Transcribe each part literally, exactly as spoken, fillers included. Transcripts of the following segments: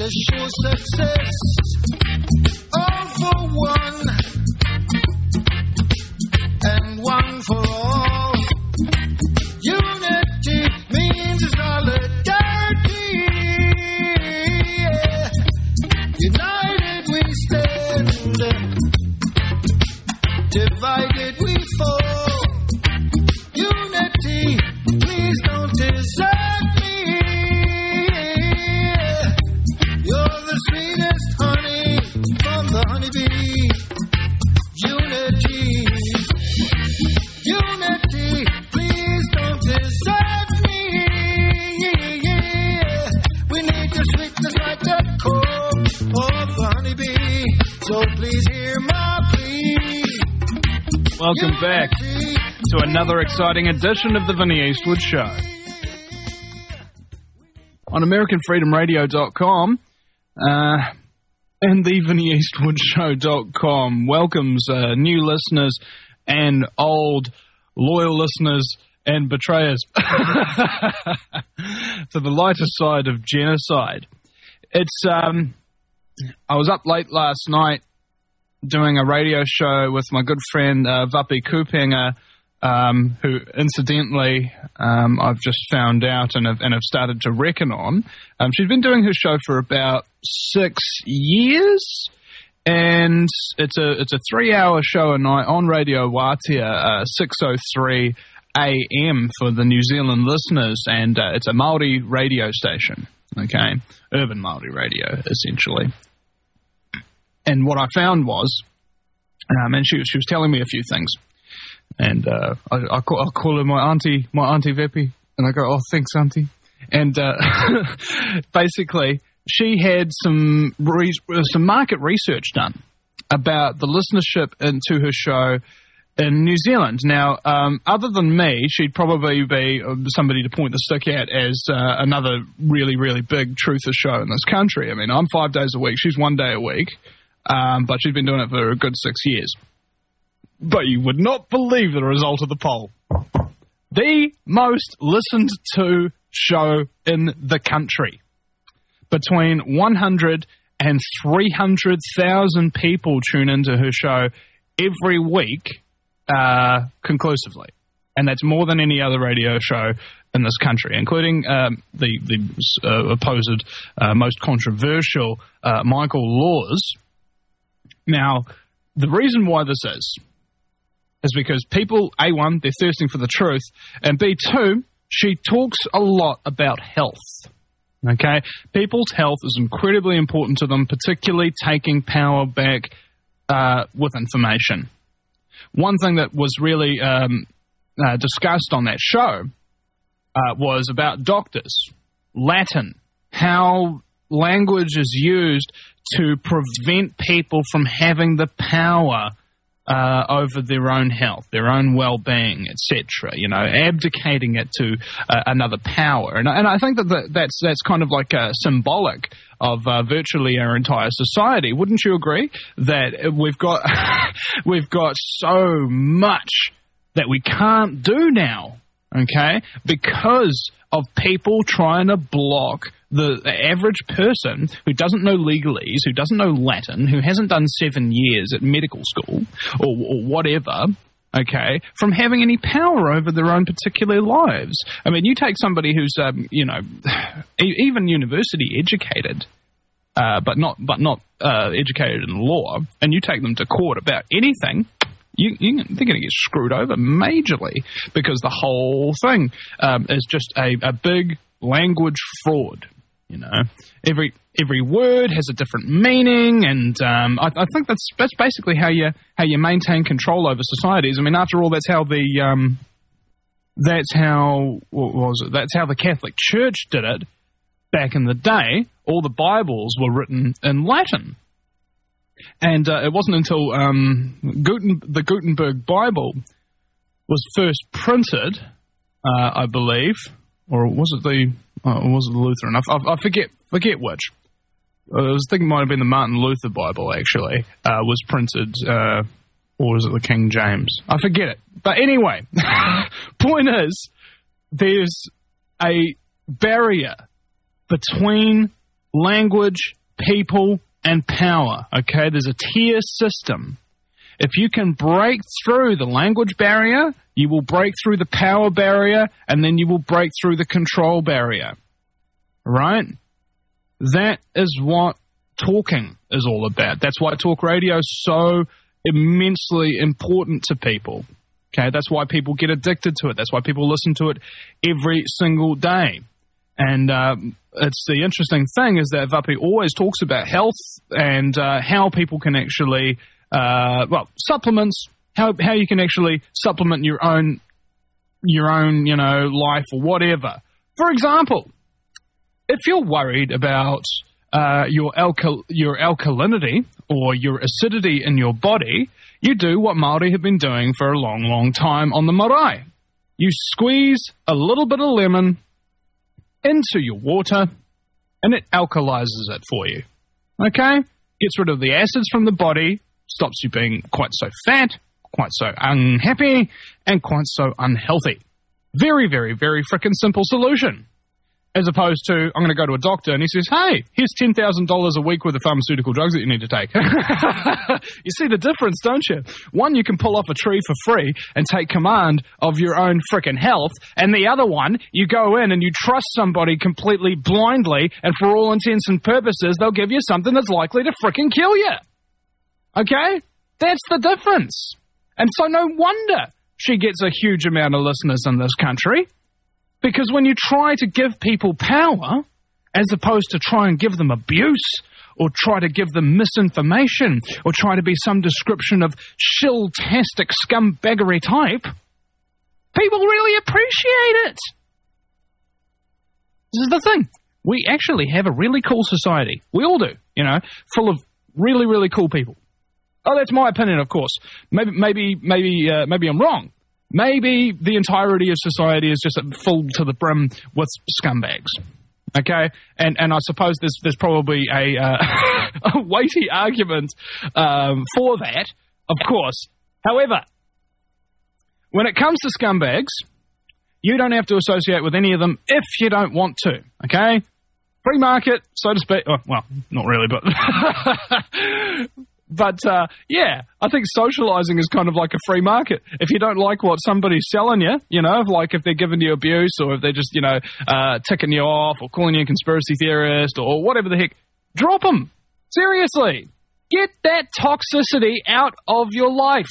and assure success. All for one, and one for all. Unity means solidarity. Yeah. United we stand, divided we fall. Unity, please don't desert me. You're the sweetest honey from the honeybee. Unity, unity, please don't desert me. We need your sweetness like the core of the honeybee. So please hear my plea. Welcome back to another exciting edition of the Vinnie Eastwood Show. On American Freedom Radio dot com uh, and the Vinnie Eastwood Show dot com welcomes uh, new listeners and old loyal listeners and betrayers to the lighter side of genocide. It's um, I was up late last night doing a radio show with my good friend uh, Vapi Kupenga, um, who incidentally um, I've just found out and have, and have started to reckon on. Um, she's been doing her show for about six years, and it's a it's a three hour show a night on Radio Wātea, uh, six oh three a m for the New Zealand listeners, and uh, it's a Māori radio station, okay, urban Māori radio essentially. And what I found was, um, and she, she was telling me a few things, and uh, I, I, call, I call her my auntie, my auntie Vepi, and I go, oh, thanks, auntie. And uh, basically, she had some re- some market research done about the listenership into her show in New Zealand. Now, um, other than me, she'd probably be somebody to point the stick at as uh, another really, really big truther show in this country. I mean, I'm five days a week, she's one day a week. Um, but she's been doing it for a good six years. But you would not believe the result of the poll. The most listened to show in the country. Between one hundred and three hundred thousand people tune into her show every week, uh, conclusively. And that's more than any other radio show in this country, including um, the, the uh, opposed, uh, most controversial uh, Michael Laws. Now, the reason why this is, is because people, A, one, they're thirsting for the truth, and B, two, she talks a lot about health, okay? People's health is incredibly important to them, particularly taking power back uh, with information. One thing that was really um, uh, discussed on that show uh, was about doctors, Latin, how language is used to prevent people from having the power uh, over their own health, their own well-being, et cetera. You know, abdicating it to uh, another power, and, and I think that the, that's that's kind of like uh, symbolic of uh, virtually our entire society. Wouldn't you agree that we've got we've got so much that we can't do now, okay, because of people trying to block the average person who doesn't know legalese, who doesn't know Latin, who hasn't done seven years at medical school or, or whatever, okay, from having any power over their own particular lives. I mean, you take somebody who's, um, you know, even university educated, uh, but not but not uh, educated in law, and you take them to court about anything, You, you, they're going to get screwed over majorly because the whole thing um, is just a, a big language fraud. You know, every every word has a different meaning, and um, I, I think that's that's basically how you how you maintain control over societies. I mean, after all, that's how the um, that's how what was it? That's how the Catholic Church did it back in the day. All the Bibles were written in Latin. And uh, it wasn't until um, Guten, the Gutenberg Bible was first printed, uh, I believe, or was it the oh, was it the Lutheran? I, I, I forget forget which. I was thinking it might have been the Martin Luther Bible, actually, uh, was printed, uh, or was it the King James? I forget it. But anyway, point is, there's a barrier between language, people, and power. Okay, there's a tier system. If you can break through the language barrier, you will break through the power barrier, and then you will break through the control barrier. Right? That is what talking is all about. That's why talk radio is so immensely important to people. Okay, that's why people get addicted to it. That's why people listen to it every single day. And um, it's the interesting thing is that Vapi always talks about health and uh, how people can actually, uh, well, supplements, how how you can actually supplement your own, your own, you know, life or whatever. For example, if you're worried about uh, your alkal your alkalinity or your acidity in your body, you do what Māori have been doing for a long, long time on the marae. You squeeze a little bit of lemon into your water, and it alkalizes it for you. Okay? Gets rid of the acids from the body, stops you being quite so fat, quite so unhappy, and quite so unhealthy. Very, very, very frickin' simple solution. As opposed to, I'm going to go to a doctor and he says, hey, here's ten thousand dollars a week worth of pharmaceutical drugs that you need to take. You see the difference, don't you? One, you can pull off a tree for free and take command of your own frickin' health. And the other one, you go in and you trust somebody completely blindly, and for all intents and purposes, they'll give you something that's likely to frickin' kill you. Okay? That's the difference. And so no wonder she gets a huge amount of listeners in this country. Because when you try to give people power, as opposed to try and give them abuse, or try to give them misinformation, or try to be some description of shill-tastic scumbaggery type, people really appreciate it. This is the thing. We actually have a really cool society. We all do, you know, full of really, really cool people. Oh, that's my opinion, of course. Maybe, maybe, maybe, uh, maybe I'm wrong. Maybe the entirety of society is just full to the brim with scumbags, okay? And and I suppose there's there's probably a, uh, a weighty argument um, for that, of course. However, when it comes to scumbags, you don't have to associate with any of them if you don't want to, okay? Free market, so to speak. Oh, well, not really, but... But, uh, yeah, I think socializing is kind of like a free market. If you don't like what somebody's selling you, you know, like if they're giving you abuse or if they're just, you know, uh, ticking you off or calling you a conspiracy theorist or whatever the heck, drop them. Seriously. Get that toxicity out of your life.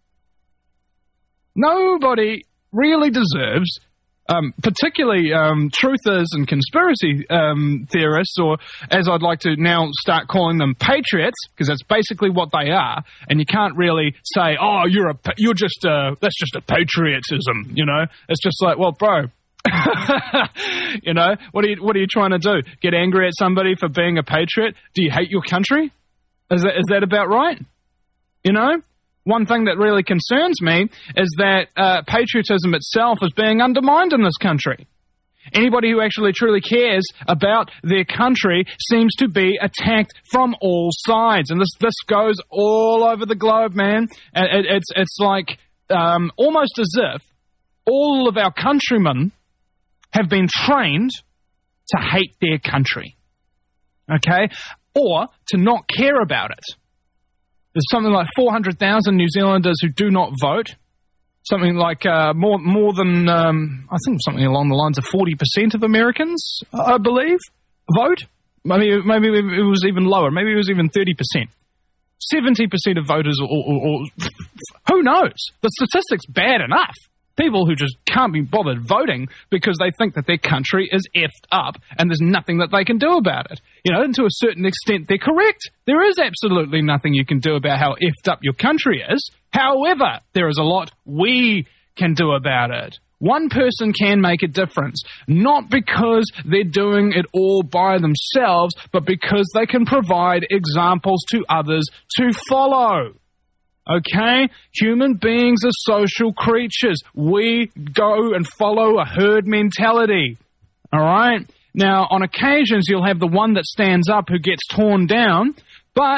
Nobody really deserves... Um, particularly um, truthers and conspiracy um, theorists, or as I'd like to now start calling them, patriots, because that's basically what they are. And you can't really say, "Oh, you're a, you're just a, that's just a patriotism," you know. It's just like, well, bro, you know, what are you, what are you trying to do? Get angry at somebody for being a patriot? Do you hate your country? Is that is that about right? You know. One thing that really concerns me is that uh, patriotism itself is being undermined in this country. Anybody who actually truly cares about their country seems to be attacked from all sides. And this this goes all over the globe, man. It, it's, it's like um, almost as if all of our countrymen have been trained to hate their country, okay? Or to not care about it. There's something like four hundred thousand New Zealanders who do not vote. Something like uh, more more than, um, I think something along the lines of forty percent of Americans, I believe, vote. Maybe maybe it was even lower. Maybe it was even thirty percent. seventy percent of voters, or, or, or who knows? The statistic's bad enough. People who just can't be bothered voting because they think that their country is effed up and there's nothing that they can do about it. You know, and to a certain extent, they're correct. There is absolutely nothing you can do about how effed up your country is. However, there is a lot we can do about it. One person can make a difference, not because they're doing it all by themselves, but because they can provide examples to others to follow. Okay? Human beings are social creatures. We go and follow a herd mentality. All right? Now, on occasions, you'll have the one that stands up who gets torn down, but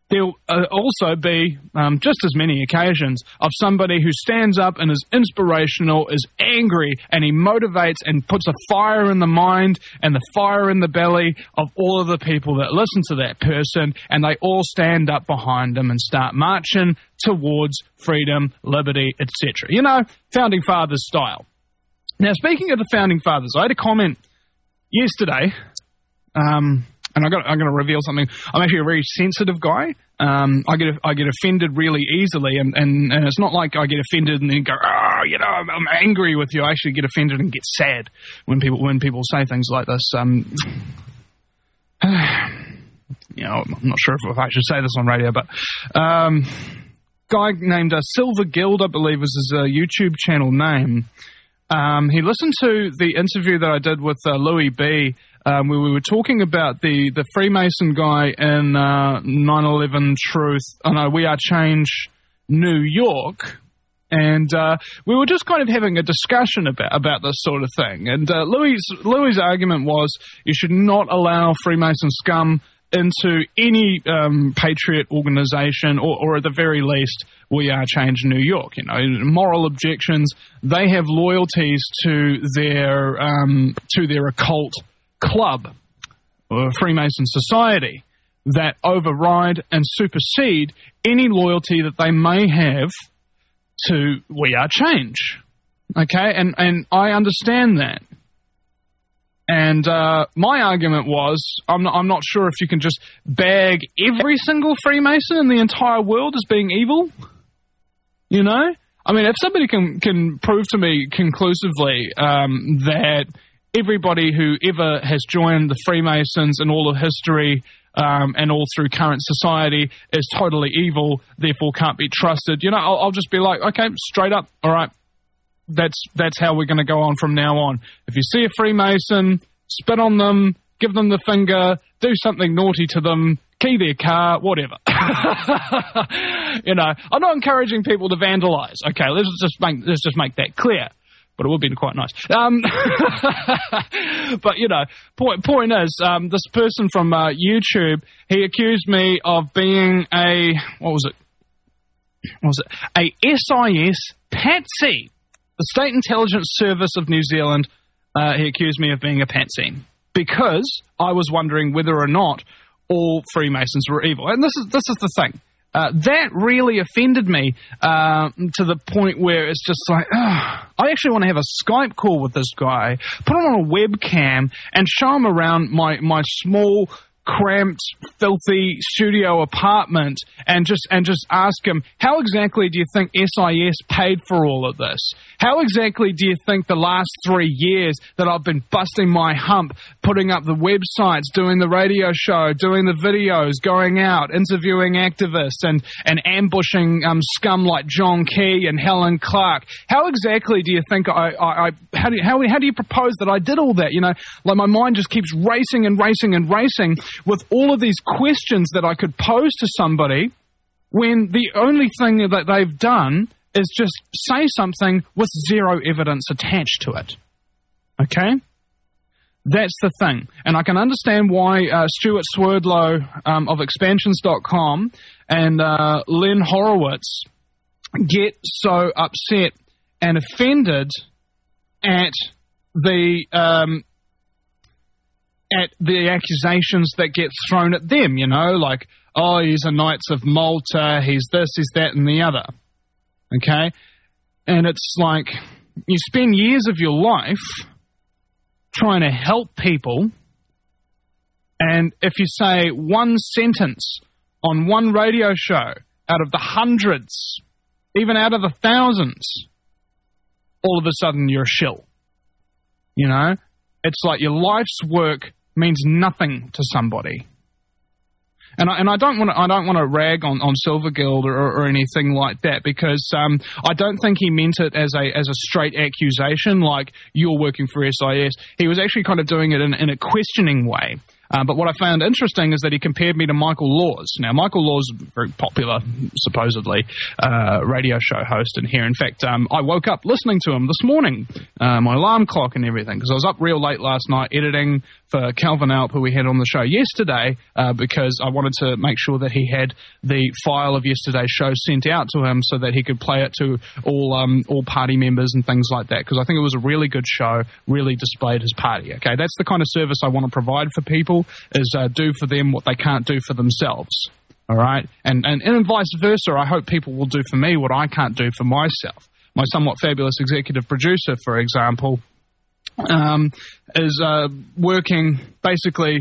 there'll uh, also be um, just as many occasions of somebody who stands up and is inspirational, is angry, and he motivates and puts a fire in the mind and the fire in the belly of all of the people that listen to that person, and they all stand up behind him and start marching towards freedom, liberty, et cetera. You know, Founding Fathers style. Now, speaking of the Founding Fathers, I had a comment yesterday, um, and I got, I'm going to reveal something. I'm actually a very sensitive guy. Um, I get I get offended really easily, and, and, and it's not like I get offended and then go, oh, you know, I'm, I'm angry with you. I actually get offended and get sad when people when people say things like this. Um, you know, I'm not sure if I should say this on radio, but um, guy named uh, Silver Guild, I believe, is his uh, YouTube channel name. Um, he listened to the interview that I did with uh, Louis B. Um, where we were talking about the, the Freemason guy in uh, nine eleven Truth, oh no, We Are Change, New York, and uh, we were just kind of having a discussion about, about this sort of thing. And uh, Louis' Louis' argument was you should not allow Freemason scum into any um, patriot organization, or, or at the very least, We Are Change New York. You know, moral objections. They have loyalties to their um, to their occult club or Freemason society that override and supersede any loyalty that they may have to We Are Change. Okay, and and I understand that. And uh, my argument was, I'm not, I'm not sure if you can just bag every single Freemason in the entire world as being evil. You know, I mean, if somebody can can prove to me conclusively um, that everybody who ever has joined the Freemasons in all of history um, and all through current society is totally evil, therefore can't be trusted, you know, I'll, I'll just be like, okay, straight up, all right, that's that's how we're going to go on from now on. If you see a Freemason, spit on them, give them the finger, do something naughty to them, key their car, whatever. You know, I'm not encouraging people to vandalize. Okay, let's just make let's just make that clear. But it would be quite nice. Um, but, you know, point, point is, um, this person from uh, YouTube, he accused me of being a, what was it? What was it? A S I S patsy. The State Intelligence Service of New Zealand, uh, he accused me of being a patsy because I was wondering whether or not all Freemasons were evil. And this is this is the thing. Uh, that really offended me uh, to the point where it's just like, ugh, I actually want to have a Skype call with this guy, put him on a webcam, and show him around my, my small, cramped, filthy studio apartment, and just and just ask him, how exactly do you think S I S paid for all of this? How exactly do you think the last three years that I've been busting my hump, putting up the websites, doing the radio show, doing the videos, going out, interviewing activists, and, and ambushing um, scum like John Key and Helen Clark, how exactly do you think I, I, I how do you, how, how do you propose that I did all that? You know, like my mind just keeps racing and racing and racing with all of these questions that I could pose to somebody when the only thing that they've done is just say something with zero evidence attached to it. Okay? That's the thing. And I can understand why uh, Stuart Swerdlow um, of expansions dot com and uh, Len Horowitz get so upset and offended at the um, at the accusations that get thrown at them, you know, like, oh, he's a Knights of Malta, he's this, he's that, and the other. Okay? And it's like, you spend years of your life trying to help people, and if you say one sentence on one radio show out of the hundreds, even out of the thousands, all of a sudden you're a shill. You know? It's like your life's work means nothing to somebody. And I, and I don't want to I don't want to rag on, on Silver Guild or, or anything like that, because um, I don't think he meant it as a as a straight accusation like you're working for S I S. He was actually kind of doing it in, in a questioning way. Uh, but what I found interesting is that he compared me to Michael Laws. Now, Michael Laws is a very popular, supposedly, uh, radio show host in here. In fact, um, I woke up listening to him this morning, uh, my alarm clock and everything, because I was up real late last night editing for Calvin Alp, who we had on the show yesterday, uh, because I wanted to make sure that he had the file of yesterday's show sent out to him so that he could play it to all um, all party members and things like that, because I think it was a really good show, really displayed his party. Okay, that's the kind of service I want to provide for people, is uh, do for them what they can't do for themselves. All right, and, and and vice versa. I hope people will do for me what I can't do for myself. My somewhat fabulous executive producer, for example, um, is uh, working basically,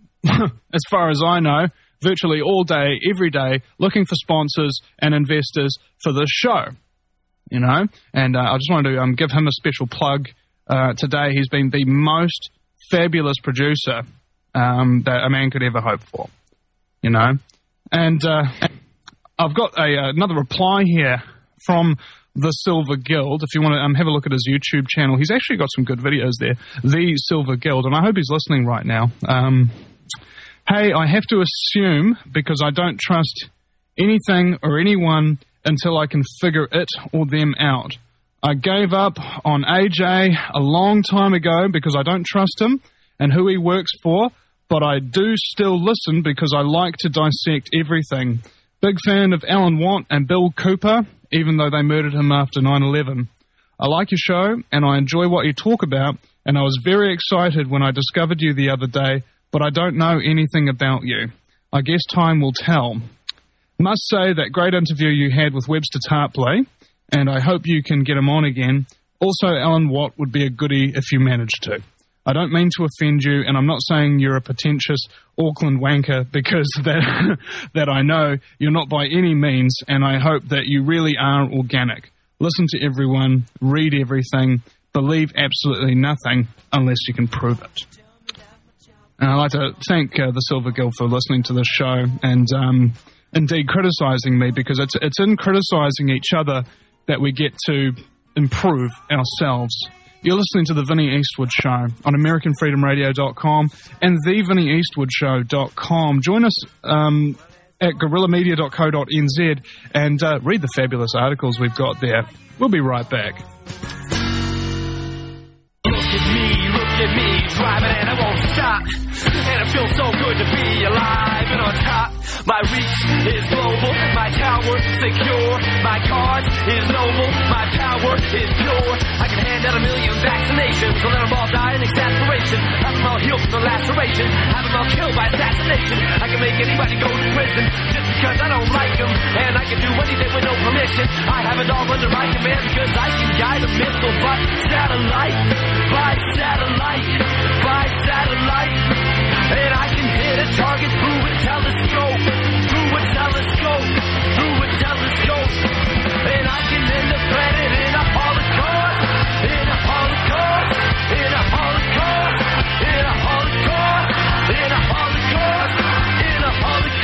as far as I know, virtually all day, every day, looking for sponsors and investors for this show. You know, and uh, I just wanted to um, give him a special plug uh, today. He's been the most fabulous producer um, that a man could ever hope for. You know, and uh, I've got a, uh, another reply here from The Silver Guild. If you want to um, have a look at his YouTube channel, he's actually got some good videos there. The Silver Guild, and I hope he's listening right now. Um, hey, I have to assume, because I don't trust anything or anyone until I can figure it or them out. I gave up on A J a long time ago because I don't trust him and who he works for, but I do still listen because I like to dissect everything. Big fan of Alan Watt and Bill Cooper, even though they murdered him after nine eleven. I like your show, and I enjoy what you talk about, and I was very excited when I discovered you the other day, but I don't know anything about you. I guess time will tell. Must say that great interview you had with Webster Tarpley, and I hope you can get him on again. Also, Alan Watt would be a goodie if you managed to. I don't mean to offend you, and I'm not saying you're a pretentious Auckland wanker, because that that I know you're not by any means, and I hope that you really are organic. Listen to everyone, read everything, believe absolutely nothing unless you can prove it. And I'd like to thank uh, the Silver Guild for listening to this show and um, indeed criticising me, because it's it's in criticising each other that we get to improve ourselves. You're listening to the Vinnie Eastwood Show on American Freedom Radio dot com and the Vinnie Eastwood Show dot com. Join us um, at guerrilla media dot co dot n z and uh, read the fabulous articles we've got there. We'll be right back. Look at me, look at me, driving and I won't stop. And it feels so good to be alive and on top. My reach is global, my tower secure. My cause is noble, my power is pure. I can hand out a million vaccinations, so let them all die in exasperation. Have them all healed from the laceration, have them all killed by assassination. I can make anybody go to prison just because I don't like them. And I can do anything with no permission. I have it all under my command because I can guide a missile by satellite, by satellite, by satellite. And I can hit a target through a telescope, through a telescope, through a telescope. And I can end the planet in a holocaust, in a holocaust, in a holocaust, in a holocaust, in a holocaust, in a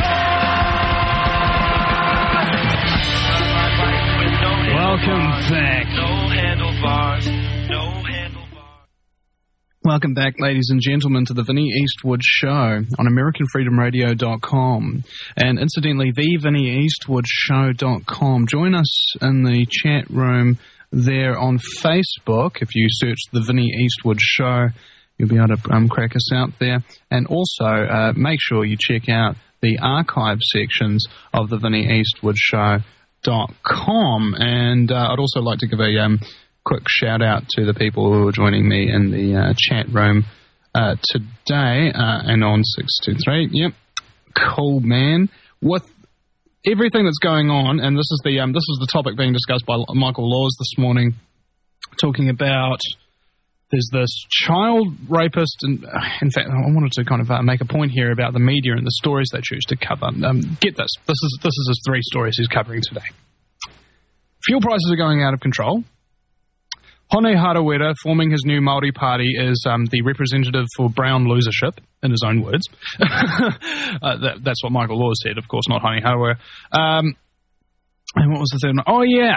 holocaust. Welcome back. No handlebars, no handlebars. Welcome back, ladies and gentlemen, to the Vinnie Eastwood Show on American Freedom Radio dot com and incidentally, the Vinnie Eastwood Show dot com. Join us in the chat room there on Facebook. If you search the Vinnie Eastwood Show, you'll be able to um, crack us out there. And also, uh, make sure you check out the archive sections of the Vinnie Eastwood Show dot com. And uh, I'd also like to give a um, quick shout out to the people who are joining me in the uh, chat room uh, today uh, and on six two three. Yep, cool, man. With everything that's going on, and this is the um, this is the topic being discussed by Michael Laws this morning, talking about there's this child rapist, and uh, in fact, I wanted to kind of uh, make a point here about the media and the stories they choose to cover. Um, get this, this is this is his three stories he's covering today. Fuel prices are going out of control. Hone Harawira, forming his new Māori party, is um, the representative for brown losership, in his own words. uh, that, that's what Michael Laws said, of course, not Hone Harawira. Um, and what was the third one? Oh, yeah,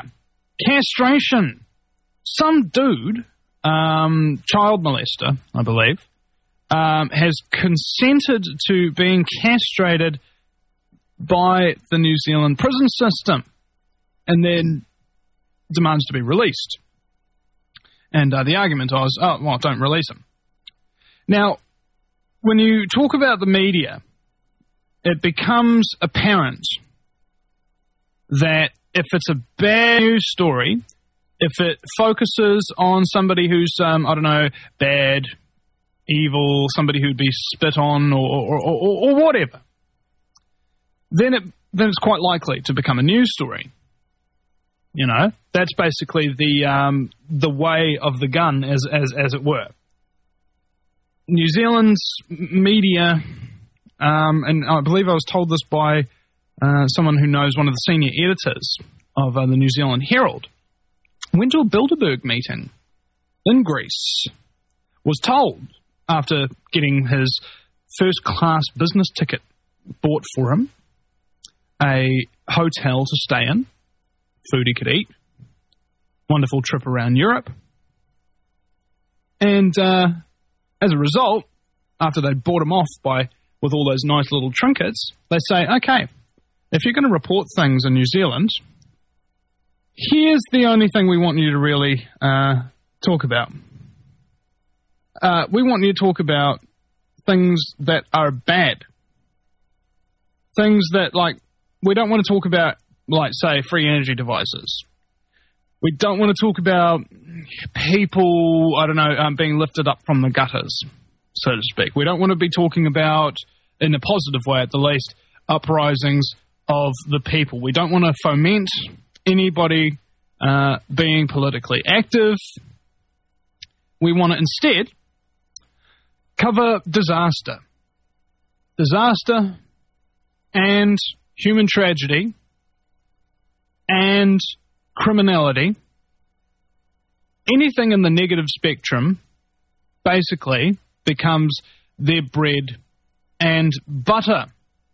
castration. Some dude, um, child molester, I believe, um, has consented to being castrated by the New Zealand prison system and then demands to be released. And uh, the argument was, oh, well, don't release him. Now, when you talk about the media, it becomes apparent that if it's a bad news story, if it focuses on somebody who's, um, I don't know, bad, evil, somebody who'd be spit on or, or, or, or whatever, then it then it's quite likely to become a news story. You know, that's basically the um, the way of the gun, as as as it were. New Zealand's media, um, and I believe I was told this by uh, someone who knows one of the senior editors of uh, the New Zealand Herald, went to a Bilderberg meeting in Greece, was told after getting his first class business ticket bought for him, a hotel to stay in, food he could eat, wonderful trip around Europe. And uh, as a result, after they bought him off by with all those nice little trinkets, they say, okay, if you're going to report things in New Zealand, here's the only thing we want you to really uh, talk about. Uh, we want you to talk about things that are bad. Things that, like, we don't want to talk about, like, say, free energy devices. We don't want to talk about people, I don't know, um, being lifted up from the gutters, so to speak. We don't want to be talking about, in a positive way at the least, uprisings of the people. We don't want to foment anybody uh, being politically active. We want to instead cover disaster. Disaster and human tragedy and criminality. Anything in the negative spectrum basically becomes their bread and butter.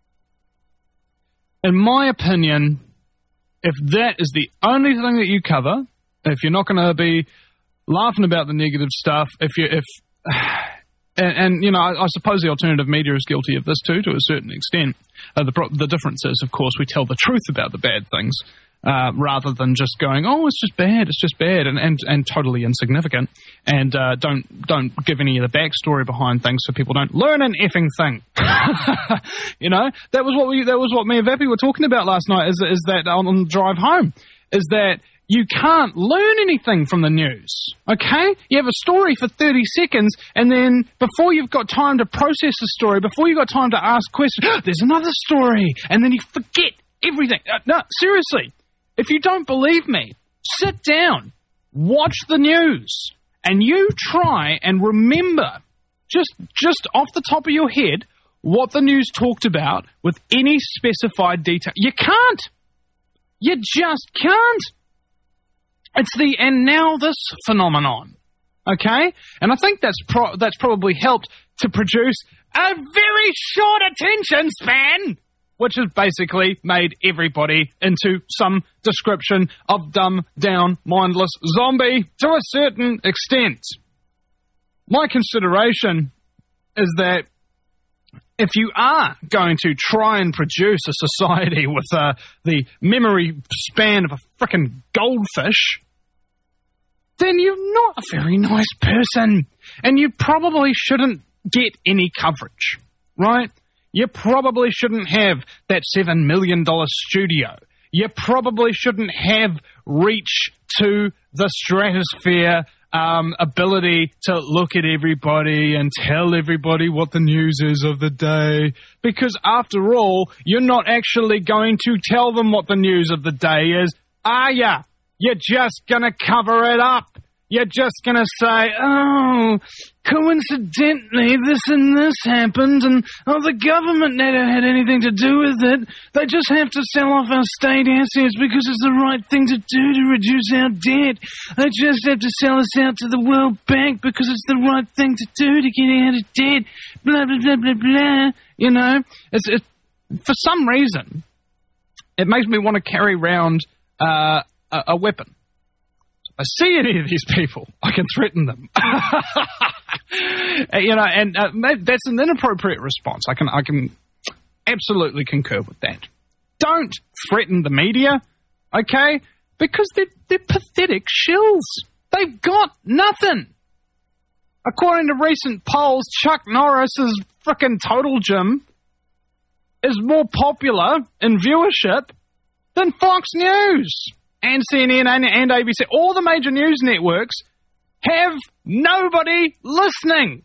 In my opinion, if that is the only thing that you cover, if you're not going to be laughing about the negative stuff, if you if and, and you know, I, I suppose the alternative media is guilty of this too, to a certain extent. Uh, the pro- the difference is, of course, we tell the truth about the bad things uh, rather than just going, "Oh, it's just bad, it's just bad," and and, and totally insignificant, and uh, don't don't give any of the backstory behind things so people don't learn an effing thing. You know, that was what we that was what me and Vappy were talking about last night. Is is that on the drive home? Is that you can't learn anything from the news, okay? You have a story for thirty seconds, and then before you've got time to process the story, before you've got time to ask questions, there's another story, and then you forget everything. Uh, no, seriously, if you don't believe me, sit down, watch the news, and you try and remember, just just off the top of your head, what the news talked about with any specified detail. You can't. You just can't. It's the and now this phenomenon, okay? And I think that's pro- that's probably helped to produce a very short attention span, which has basically made everybody into some description of dumb, down, mindless zombie to a certain extent. My consideration is that if you are going to try and produce a society with uh, the memory span of a frickin' goldfish, then you're not a very nice person. And you probably shouldn't get any coverage, right? You probably shouldn't have that seven million dollars studio. You probably shouldn't have reach to the stratosphere Um, ability to look at everybody and tell everybody what the news is of the day. Because after all, you're not actually going to tell them what the news of the day is, are ya? You're just going to cover it up. You're just going to say, oh, coincidentally, this and this happened, and oh, the government never had anything to do with it. They just have to sell off our state assets because it's the right thing to do to reduce our debt. They just have to sell us out to the World Bank because it's the right thing to do to get out of debt. Blah, blah, blah, blah, blah. You know, it's, it, for some reason, it makes me want to carry around uh, a, a weapon. I see any of these people, I can threaten them. You know, and uh, that's an inappropriate response. I can, I can absolutely concur with that. Don't threaten the media, okay? Because they're, they're pathetic shills. They've got nothing. According to recent polls, Chuck Norris's frickin' Total Gym is more popular in viewership than Fox News and C N N and, and A B C. All the major news networks have nobody listening.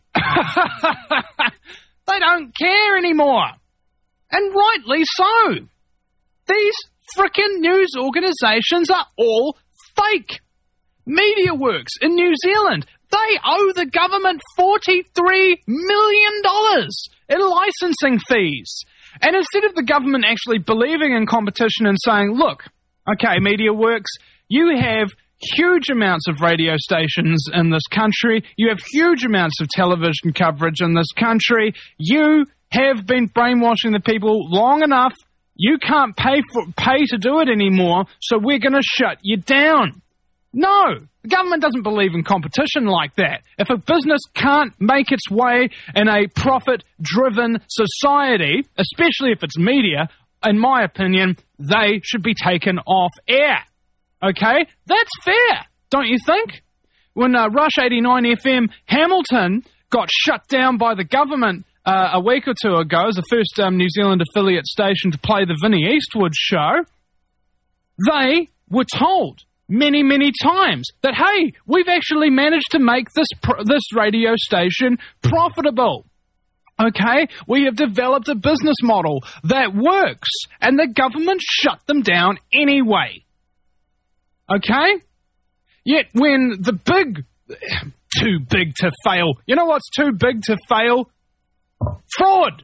They don't care anymore. And rightly so. These frickin' news organisations are all fake. MediaWorks in New Zealand, they owe the government forty-three million dollars in licensing fees. And instead of the government actually believing in competition and saying, look, okay, MediaWorks, you have huge amounts of radio stations in this country, you have huge amounts of television coverage in this country, you have been brainwashing the people long enough, you can't pay for pay to do it anymore, so we're going to shut you down. No, the government doesn't believe in competition like that. If a business can't make its way in a profit-driven society, especially if it's media, in my opinion, they should be taken off air. Okay? That's fair, don't you think? When uh, Rush eighty-nine F M Hamilton got shut down by the government uh, a week or two ago as the first um, New Zealand affiliate station to play the Vinnie Eastwood show, they were told many, many times that, hey, we've actually managed to make this pr- this radio station profitable. Okay? We have developed a business model that works, and the government shut them down anyway. Okay? Yet when the big, too big to fail, you know what's too big to fail? Fraud!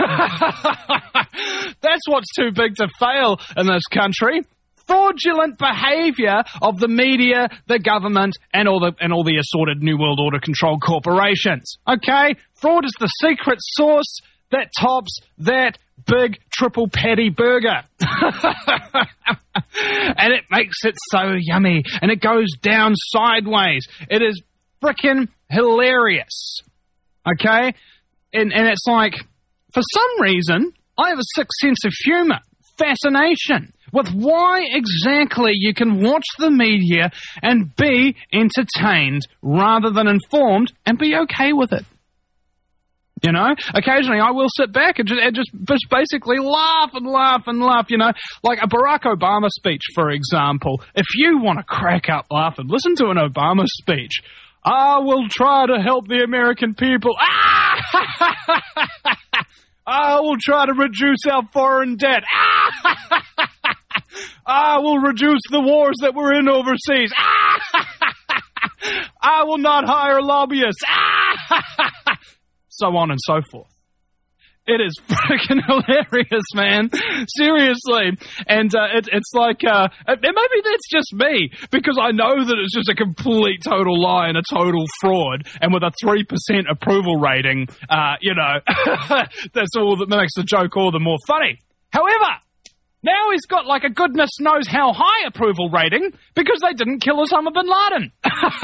That's what's too big to fail in this country. Fraudulent behaviour of the media, the government, and all the and all the assorted New World Order controlled corporations. Okay? Fraud is the secret sauce that tops that big triple patty burger. And it makes it so yummy. And it goes down sideways. It is frickin' hilarious. Okay? And, and it's like, for some reason, I have a sick sense of humour, fascination, with why exactly you can watch the media and be entertained rather than informed and be okay with it. You know, occasionally I will sit back and just, and just just basically laugh and laugh and laugh, you know, like a Barack Obama speech, for example. If you want to crack up laughing, listen to an Obama speech. I will try to help the American people. Ah! I will try to reduce our foreign debt. Ah! I will reduce the wars that we're in overseas. Ah! I will not hire lobbyists. Ah! So on and so forth. It is freaking hilarious, man. Seriously. And uh, it, it's like, uh, and maybe that's just me, because I know that it's just a complete total lie and a total fraud. And with a three percent approval rating, uh, you know, that's all that makes the joke all the more funny. However, now he's got like a goodness knows how high approval rating because they didn't kill Osama bin Laden.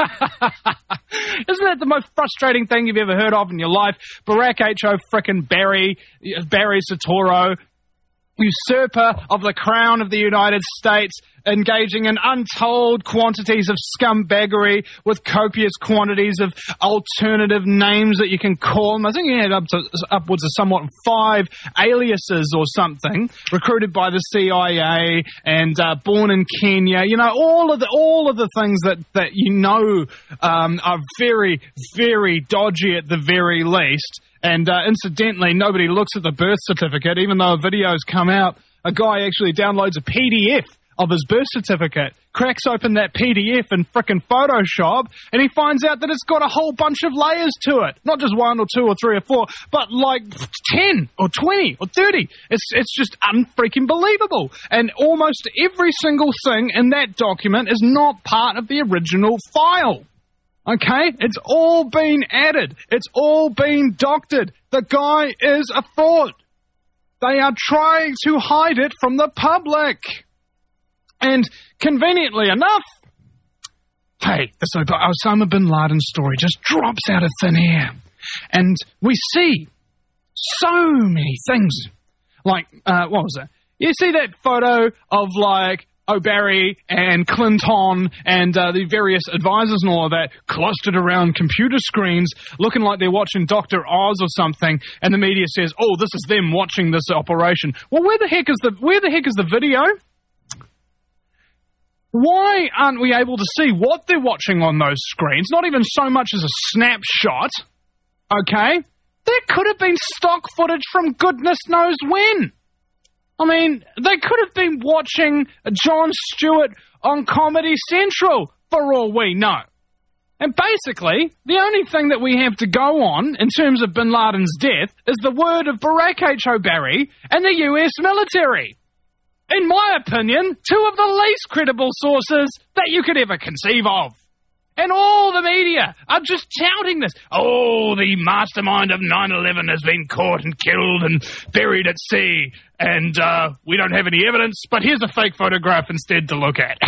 Isn't that the most frustrating thing you've ever heard of in your life? Barack H O frickin' Barry, Barry Soetoro, usurper of the crown of the United States, engaging in untold quantities of scumbaggery with copious quantities of alternative names that you can call them. I think he had up to, upwards of somewhat five aliases or something, recruited by the C I A and uh, born in Kenya. You know, all of the all of the things that, that you know um, are very, very dodgy at the very least. And uh, incidentally, nobody looks at the birth certificate, even though a video's come out. A guy actually downloads a P D F of his birth certificate, cracks open that P D F in frickin' Photoshop, and he finds out that it's got a whole bunch of layers to it. Not just one or two or three or four, but like ten or twenty or thirty. It's it's just unfreaking believable. And almost every single thing in that document is not part of the original file. Okay? It's all been added. It's all been doctored. The guy is a fraud. They are trying to hide it from the public. And conveniently enough, hey, this Osama bin Laden story just drops out of thin air. And we see so many things. Like, uh, what was it? You see that photo of, like, O'Barry and Clinton and uh, the various advisors and all of that clustered around computer screens looking like they're watching Doctor Oz or something, and the media says, oh, this is them watching this operation. Well, where the heck is the where the heck is the video? Why aren't we able to see what they're watching on those screens? Not even so much as a snapshot, okay? There could have been stock footage from goodness knows when. I mean, they could have been watching Jon Stewart on Comedy Central, for all we know. And basically, the only thing that we have to go on in terms of bin Laden's death is the word of Barack H. O'Barry and the U S military. In my opinion, two of the least credible sources that you could ever conceive of. And all the media are just touting this. Oh, the mastermind of nine eleven has been caught and killed and buried at sea. And uh, we don't have any evidence, but here's a fake photograph instead to look at.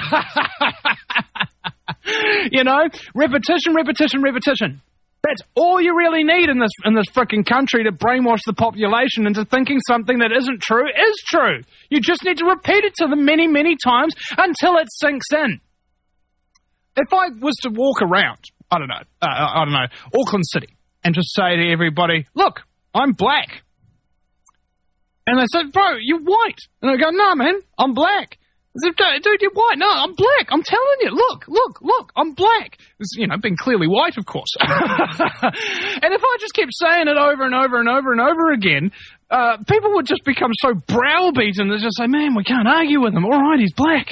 You know, repetition, repetition, repetition. That's all you really need in this in this frickin' country to brainwash the population into thinking something that isn't true is true. You just need to repeat it to them many, many times until it sinks in. If I was to walk around, I don't know, uh, I don't know, Auckland City, and just say to everybody, look, I'm black. And they said, bro, you're white. And I go, no, man, I'm black. I said, dude, you're white. No, I'm black. I'm telling you, look, look, look, I'm black. It's, you know, being clearly white, of course. And if I just kept saying it over and over and over and over again, uh, people would just become so browbeaten, they'd just say, man, we can't argue with him. All right, he's black.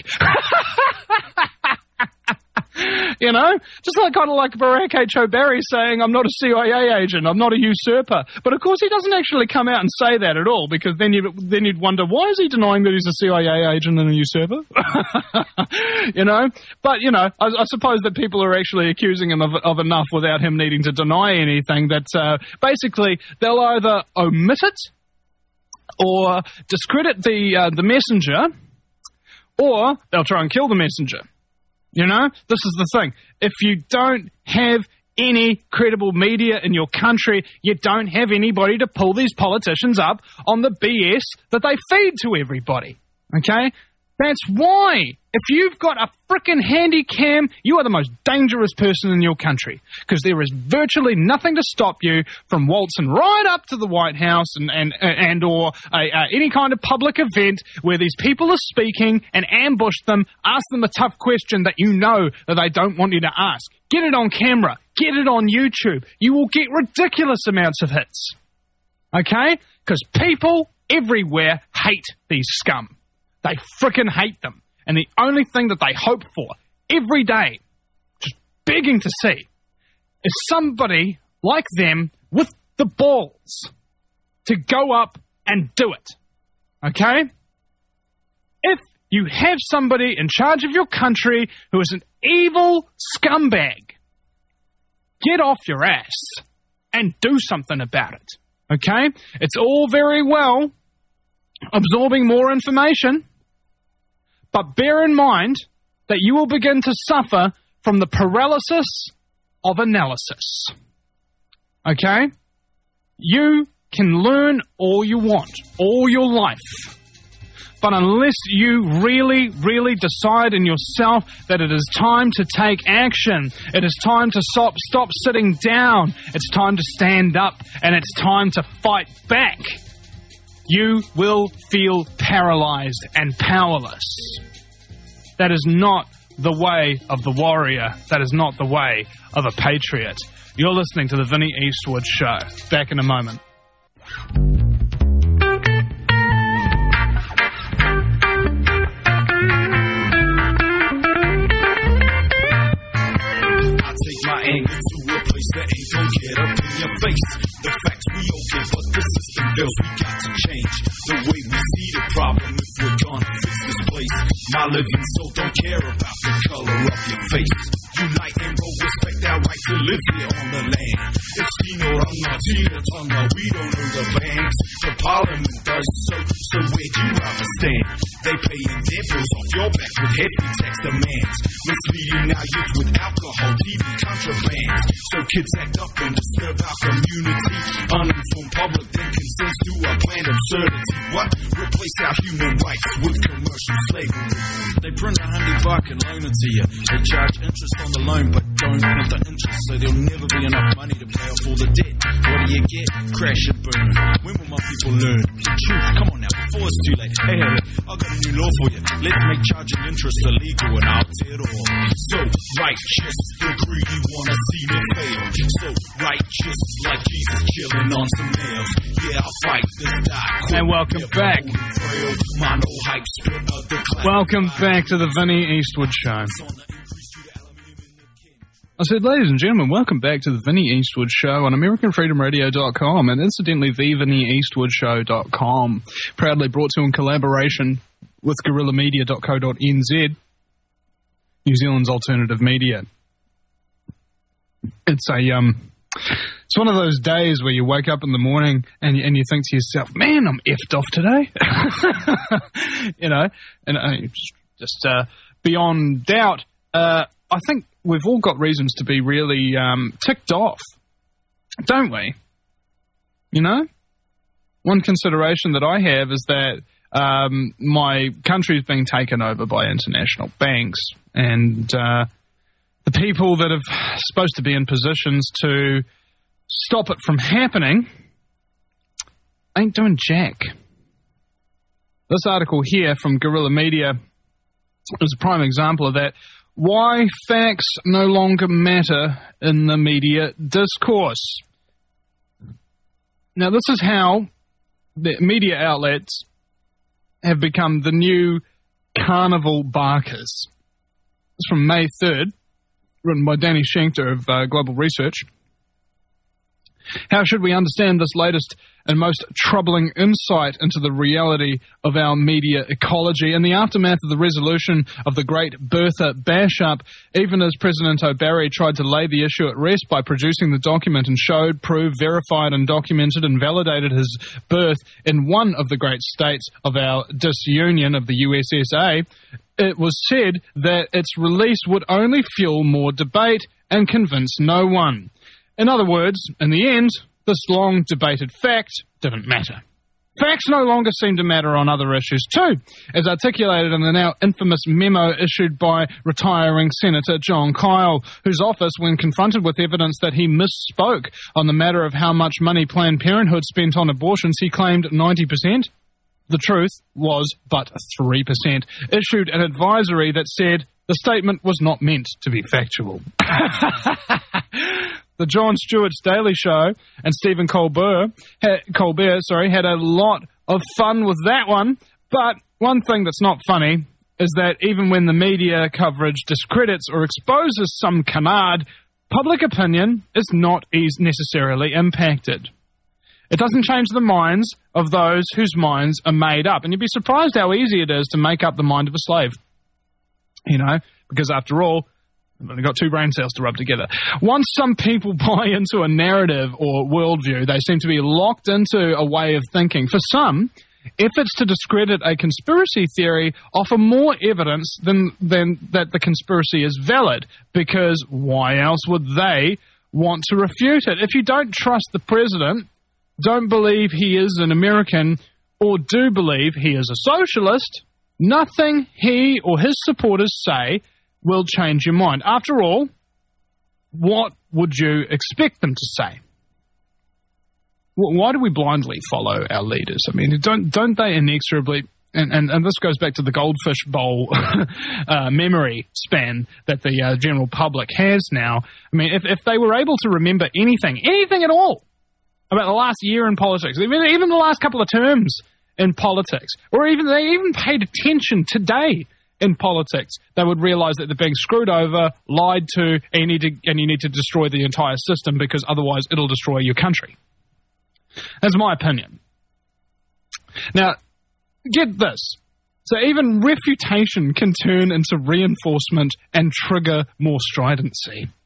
You know, just like kind of like Barack H. O'Barry saying, I'm not a C I A agent, I'm not a usurper. But of course he doesn't actually come out and say that at all, because then, you, then you'd wonder, why is he denying that he's a C I A agent and a usurper? You know, but, you know, I, I suppose that people are actually accusing him of, of enough without him needing to deny anything, that uh, basically they'll either omit it or discredit the uh, the messenger, or they'll try and kill the messenger. You know, this is the thing. If you don't have any credible media in your country, you don't have anybody to pull these politicians up on the B S that they feed to everybody. Okay? That's why, if you've got a frickin' handy cam, you are the most dangerous person in your country, because there is virtually nothing to stop you from waltzing right up to the White House and and and or a, uh, any kind of public event where these people are speaking, and ambush them, ask them a tough question that you know that they don't want you to ask. Get it on camera. Get it on YouTube. You will get ridiculous amounts of hits. Okay? Because people everywhere hate these scum. They frickin' hate them. And the only thing that they hope for every day, just begging to see, is somebody like them with the balls to go up and do it. Okay? If you have somebody in charge of your country who is an evil scumbag, get off your ass and do something about it. Okay? It's all very well absorbing more information, but bear in mind that you will begin to suffer from the paralysis of analysis. Okay? You can learn all you want, all your life. But unless you really, really decide in yourself that it is time to take action, it is time to stop, stop sitting down, it's time to stand up, and it's time to fight back, you will feel paralyzed and powerless. That is not the way of the warrior. That is not the way of a patriot. You're listening to the Vinnie Eastwood Show. Back in a moment. My anger to a place that ain't gon' get up in your face. The facts we okay, but the system fails. We got to change the way we see the problem if we're gonna fix this place. My living soul don't care about the color of your face. Unite and roll, respect our right to live here on the land. It's Tino Ranga, Tina Tonga, we don't know the banks. The parliament does so, so where do you rather stand? They paying their bills off your back with heavy tax demands. Misleading our youth with alcohol, T V contrabands. So kids act up and disturb our community. Uninformed public then consents to a planned absurdity. What? Replace our human rights with commercial slavery. They print a hundred buck and loan it to you. They charge interest on the loan but don't print the interest. So there'll never be enough money to pay off all the debt. What do you get? Crash and burn. When will my people learn the truth? Come on now, before it's too late. Hey, hey, hey, I got a new law for you. Let's make charging interest illegal and I'll tear it all. So righteous, the greedy wanna see me fail. So righteous, like Jesus killing on some nails. Yeah, I'll fight this die. And welcome back. Welcome back to the Vinnie Eastwood Show. I said, ladies and gentlemen, welcome back to the Vinnie Eastwood Show on American Freedom Radio dot com and incidentally the Vinnie Eastwood Show dot com. Proudly brought to you in collaboration with Guerrilla Media dot co dot n z, New Zealand's alternative media. It's a um, it's one of those days where you wake up in the morning and and you think to yourself, "Man, I'm effed off today," you know, and uh, just, just uh, beyond doubt, uh, I think we've all got reasons to be really um, ticked off, don't we? You know, one consideration that I have is that um, my country is being taken over by international banks, and uh, the people that are supposed to be in positions to stop it from happening ain't doing jack. This article here from Guerrilla Media is a prime example of that. Why facts no longer matter in the media discourse. Now, this is how the media outlets have become the new carnival barkers. It's from May third, written by Danny Schenkter of uh, Global Research. How should we understand this latest and most troubling insight into the reality of our media ecology? In the aftermath of the resolution of the great Bertha Bash-up, even as President O'Barry tried to lay the issue at rest by producing the document and showed, proved, verified and documented and validated his birth in one of the great states of our disunion of the U S S A, it was said that its release would only fuel more debate and convince no one. In other words, in the end, this long-debated fact didn't matter. Facts no longer seem to matter on other issues too, as articulated in the now infamous memo issued by retiring Senator John Kyle, whose office, when confronted with evidence that he misspoke on the matter of how much money Planned Parenthood spent on abortions, he claimed ninety percent. The truth was but three percent, issued an advisory that said the statement was not meant to be factual. The Jon Stewart's Daily Show and Stephen Colbert, had, Colbert sorry, had a lot of fun with that one. But one thing that's not funny is that even when the media coverage discredits or exposes some canard, public opinion is not eas- necessarily impacted. It doesn't change the minds of those whose minds are made up. And you'd be surprised how easy it is to make up the mind of a slave. You know, because after all, I've only got two brain cells to rub together. Once some people buy into a narrative or worldview, they seem to be locked into a way of thinking. For some, efforts to discredit a conspiracy theory offer more evidence than, than that the conspiracy is valid, because why else would they want to refute it? If you don't trust the president, don't believe he is an American, or do believe he is a socialist, nothing he or his supporters say will change your mind. After all, what would you expect them to say? Why do we blindly follow our leaders? I mean, don't don't they inexorably, and, and, and this goes back to the goldfish bowl uh, memory span that the uh, general public has now. I mean, if, if they were able to remember anything, anything at all about the last year in politics, even, even the last couple of terms in politics, or even they even paid attention today in politics, they would realize that they're being screwed over, lied to, and you need to, and you need to destroy the entire system because otherwise it'll destroy your country. That's my opinion. Now, get this. So even refutation can turn into reinforcement and trigger more stridency.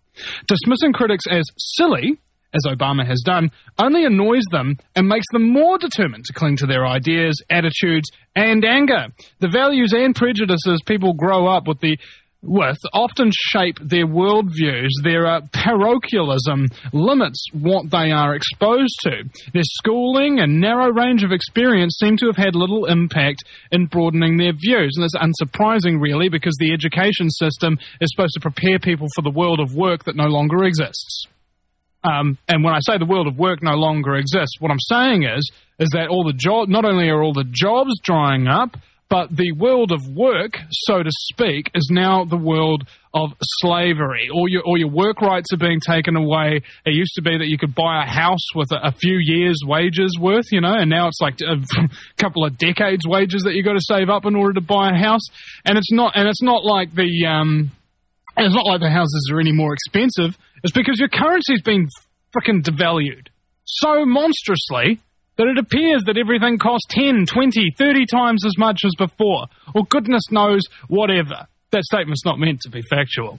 Dismissing critics as silly, as Obama has done, only annoys them and makes them more determined to cling to their ideas, attitudes, and anger. The values and prejudices people grow up with the with often shape their worldviews. Their uh, parochialism limits what they are exposed to. Their schooling and narrow range of experience seem to have had little impact in broadening their views. And it's unsurprising, really, because the education system is supposed to prepare people for the world of work that no longer exists. Um, and when I say the world of work no longer exists, what I'm saying is, is that all the jo- not only are all the jobs drying up, but the world of work, so to speak, is now the world of slavery. All your all your work rights are being taken away. It used to be that you could buy a house with a, a few years' wages worth, you know, and now it's like a couple of decades' wages that you got to save up in order to buy a house. And it's not and it's not like the um, it's not like the houses are any more expensive. It's because your currency's been frickin' devalued so monstrously that it appears that everything costs ten, twenty, thirty times as much as before. Or goodness knows, whatever. That statement's not meant to be factual.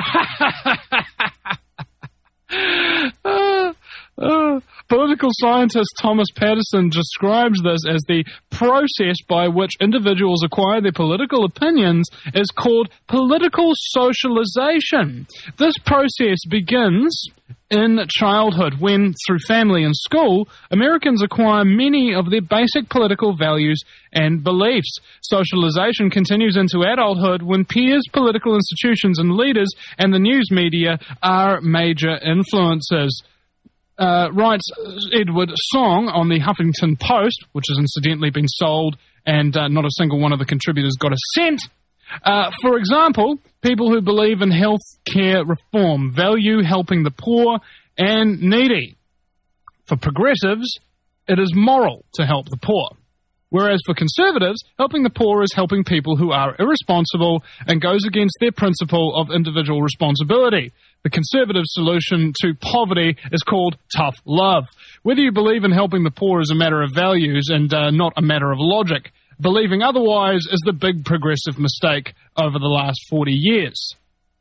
uh, uh, political scientist Thomas Patterson describes this as the process by which individuals acquire their political opinions is called political socialization. This process begins in childhood when, through family and school, Americans acquire many of their basic political values and beliefs. Socialization continues into adulthood when peers, political institutions and leaders, and the news media are major influences. Uh, writes Edward Song on the Huffington Post, which has incidentally been sold, and uh, not a single one of the contributors got a cent. Uh, for example, people who believe in health care reform value helping the poor and needy. For progressives, it is moral to help the poor. Whereas for conservatives, helping the poor is helping people who are irresponsible and goes against their principle of individual responsibility. The conservative solution to poverty is called tough love. Whether you believe in helping the poor is a matter of values and uh, not a matter of logic. Believing otherwise is the big progressive mistake over the last forty years.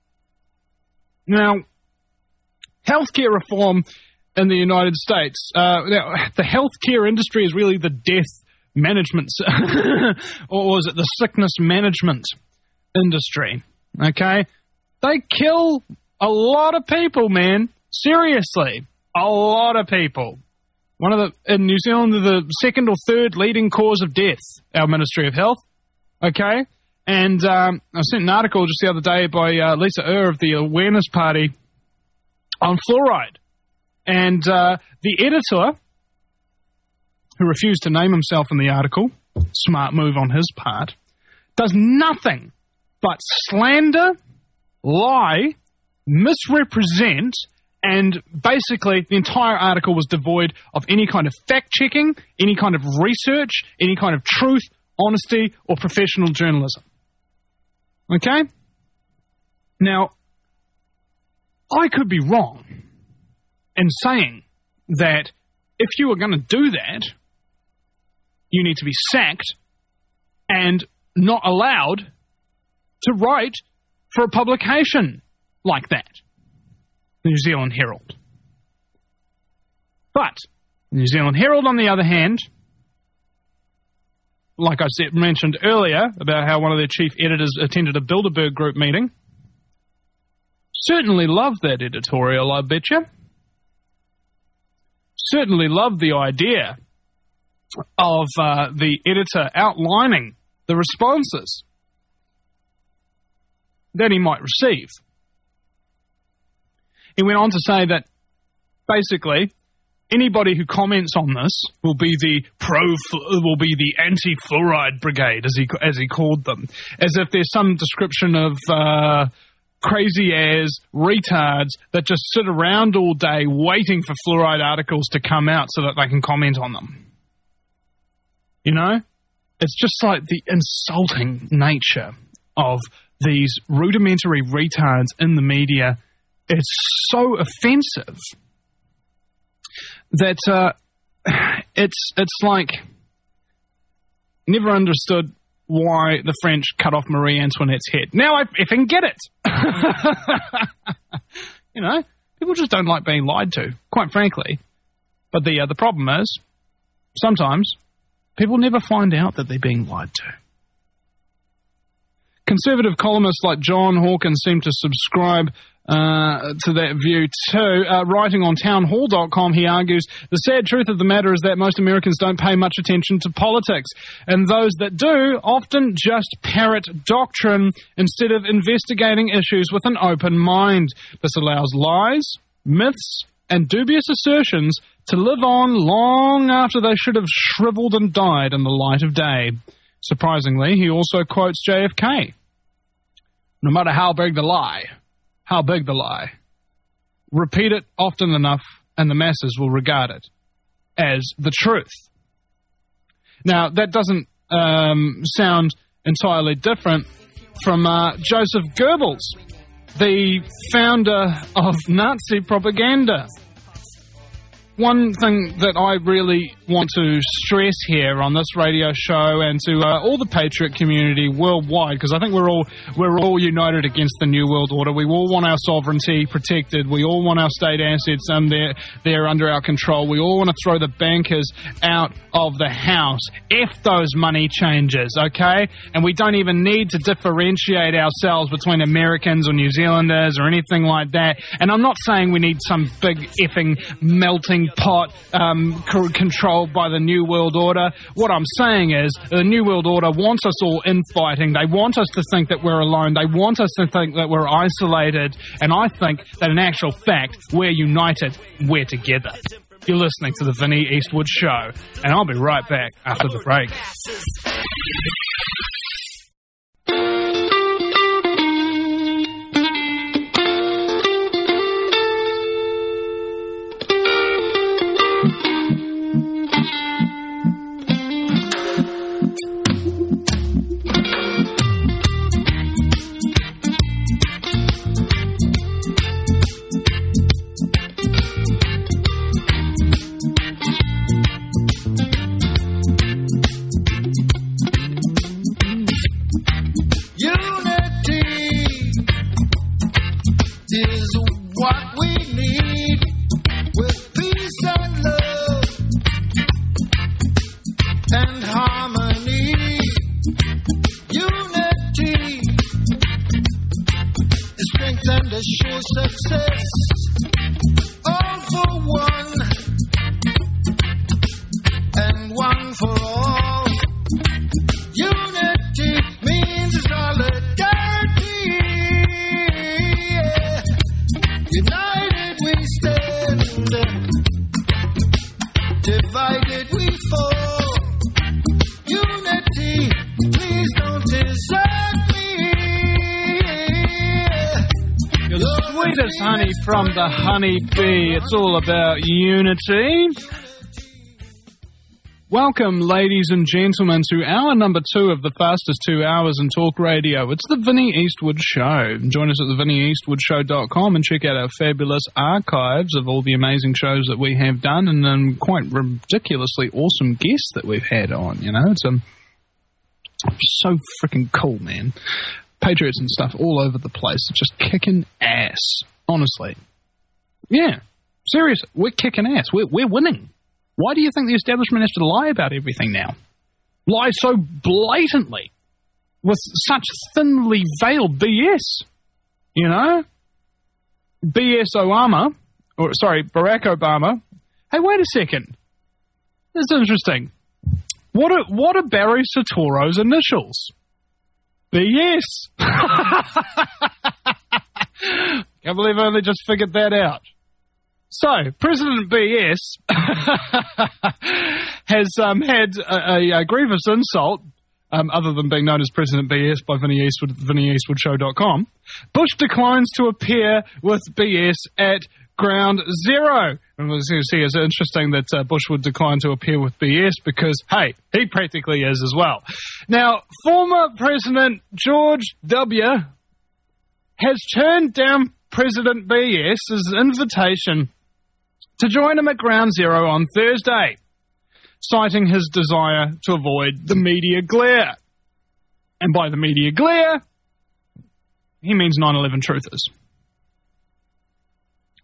Now, healthcare reform in the United States, uh, the healthcare industry is really the death management, or was it the sickness management industry? Okay? They kill a lot of people, man. Seriously. A lot of people. One of the, in New Zealand, the second or third leading cause of death, our Ministry of Health. Okay? And um, I sent an article just the other day by uh, Lisa Ur of the Awareness Party on fluoride. And uh, the editor, who refused to name himself in the article, smart move on his part, does nothing but slander, lie, misrepresent, and basically the entire article was devoid of any kind of fact-checking, any kind of research, any kind of truth, honesty, or professional journalism. Okay? Now, I could be wrong in saying that if you are going to do that, you need to be sacked and not allowed to write for a publication like that. The New Zealand Herald. But the New Zealand Herald, on the other hand, like I said, mentioned earlier about how one of their chief editors attended a Bilderberg Group meeting, certainly loved that editorial, I bet you. Certainly loved the idea of uh, the editor outlining the responses that he might receive. He went on to say that basically anybody who comments on this will be the pro will be the anti-fluoride brigade, as he as he called them, as if there's some description of uh, crazy ass retards that just sit around all day waiting for fluoride articles to come out so that they can comment on them. You know, it's just like the insulting nature of these rudimentary retards in the media. It's so offensive that uh, it's it's like never understood why the French cut off Marie Antoinette's head. Now I effing get it. You know, people just don't like being lied to, quite frankly. But the uh, the problem is, sometimes people never find out that they're being lied to. Conservative columnists like John Hawkins seem to subscribe uh, to that view too. Uh, writing on townhall dot com, he argues, the sad truth of the matter is that most Americans don't pay much attention to politics, and those that do often just parrot doctrine instead of investigating issues with an open mind. This allows lies, myths, and dubious assertions to live on long after they should have shriveled and died in the light of day. Surprisingly, he also quotes J F K. No matter how big the lie, how big the lie, repeat it often enough and the masses will regard it as the truth. Now, that doesn't um, sound entirely different from uh, Joseph Goebbels, the founder of Nazi propaganda. One thing that I really want to stress here on this radio show and to uh, all the Patriot community worldwide, because I think we're all we're all united against the New World Order. We all want our sovereignty protected. We all want our state assets um, there, there under our control. We all want to throw the bankers out of the house. F those money changers, okay? And we don't even need to differentiate ourselves between Americans or New Zealanders or anything like that. And I'm not saying we need some big effing melting pot um, c- controlled by the New World Order. What I'm saying is the New World Order wants us all infighting. They want us to think that we're alone. They want us to think that we're isolated. And I think that in actual fact, we're united. We're together. You're listening to the Vinnie Eastwood Show, and I'll be right back after the break. Honey from the Honey Bee. It's all about unity. Welcome, ladies and gentlemen, to hour number two of the fastest two hours in talk radio. It's the Vinnie Eastwood Show. Join us at the vinnie eastwood show dot com and check out our fabulous archives of all the amazing shows that we have done and um, quite ridiculously awesome guests that we've had on. You know, it's um, so freaking cool, man. Patriots and stuff all over the place, just kicking ass. Honestly. Yeah. Seriously. We're kicking ass. We're, we're winning. Why do you think the establishment has to lie about everything now? Lie so blatantly. With such thinly veiled B S. You know? B S Obama. Or, sorry, Barack Obama. Hey, wait a second. This is interesting. What are, what are Barry Soetoro's initials? B S. Can't believe I only just figured that out. So, President B S has um, had a, a, a grievous insult, um, other than being known as President B S by Vinnie Eastwood at vinnie eastwood show dot com. Bush declines to appear with B S at Ground Zero. And we'll see, it's interesting that uh, Bush would decline to appear with B S because, hey, he practically is as well. Now, former President George W. has turned down President B S's invitation to join him at Ground Zero on Thursday, citing his desire to avoid the media glare. And by the media glare, he means nine eleven truthers.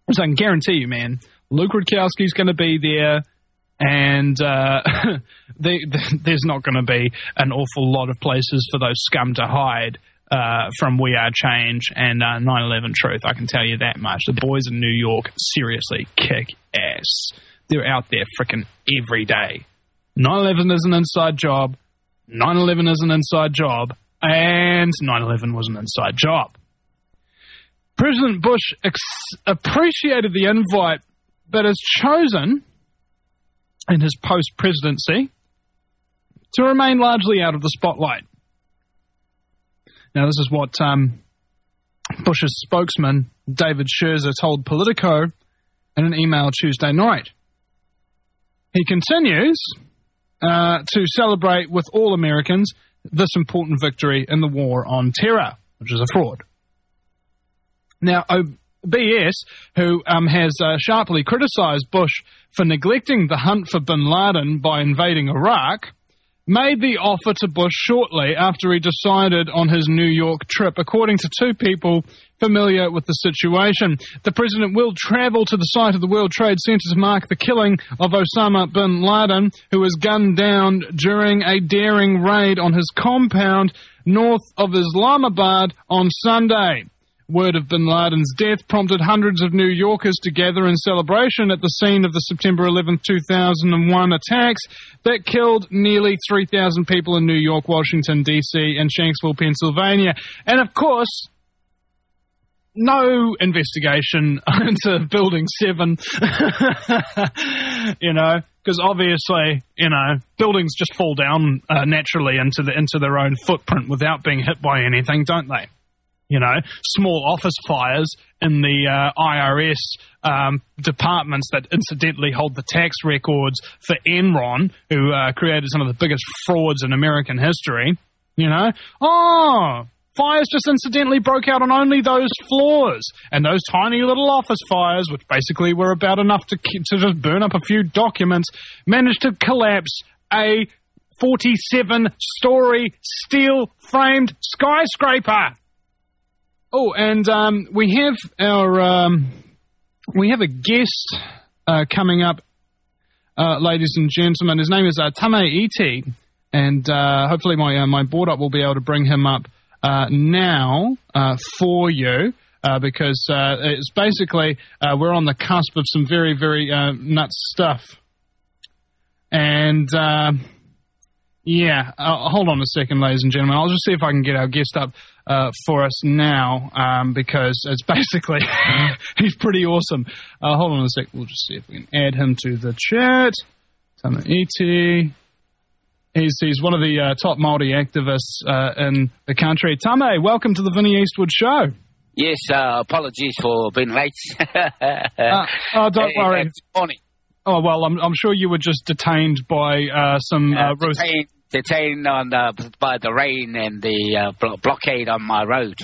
So I can guarantee you, man, Luke Rudkowski's going to be there, and uh, they, they, there's not going to be an awful lot of places for those scum to hide uh, from We Are Change and uh, nine eleven Truth. I can tell you that much. The boys in New York seriously kick ass. They're out there frickin' every day. nine eleven is an inside job. nine eleven is an inside job. And nine eleven was an inside job. President Bush ex- appreciated the invite, but has chosen, in his post-presidency, to remain largely out of the spotlight. Now, this is what um, Bush's spokesman, David Scherzer, told Politico in an email Tuesday night. He continues uh, to celebrate with all Americans this important victory in the war on terror, which is a fraud. Now, B S, who um, has uh, sharply criticised Bush for neglecting the hunt for bin Laden by invading Iraq, made the offer to Bush shortly after he decided on his New York trip, according to two people familiar with the situation. The president will travel to the site of the World Trade Center to mark the killing of Osama bin Laden, who was gunned down during a daring raid on his compound north of Islamabad on Sunday. Word of bin Laden's death prompted hundreds of New Yorkers to gather in celebration at the scene of the September eleventh, two thousand one attacks that killed nearly three thousand people in New York, Washington, D C, and Shanksville, Pennsylvania. And of course, no investigation into Building seven, you know, because obviously, you know, buildings just fall down uh, naturally into the into their own footprint without being hit by anything, don't they? You know, small office fires in the uh, I R S um, departments that incidentally hold the tax records for Enron, who uh, created some of the biggest frauds in American history. You know, oh, fires just incidentally broke out on only those floors, and those tiny little office fires, which basically were about enough to to just burn up a few documents, managed to collapse a forty-seven story steel-framed skyscraper. Oh, and um, we have our um, we have a guest uh, coming up, uh, ladies and gentlemen. His name is uh, Tame Iti, and uh, hopefully my uh, my board up will be able to bring him up uh, now uh, for you, uh, because uh, it's basically uh, we're on the cusp of some very very uh, nuts stuff, and uh, yeah, uh, hold on a second, ladies and gentlemen. I'll just see if I can get our guest up Uh, for us now, um, because it's basically, he's pretty awesome. Uh, hold on a sec, we'll just see if we can add him to the chat. Tame Iti. He's, he's one of the uh, top Māori activists uh, in the country. Tame, welcome to the Vinnie Eastwood Show. Yes, uh, apologies for being late. uh, oh, don't hey, worry. Morning. Oh, well, I'm, I'm sure you were just detained by uh, some... Uh, uh, detained, detained on the, by the rain and the uh, blo- blockade on my road.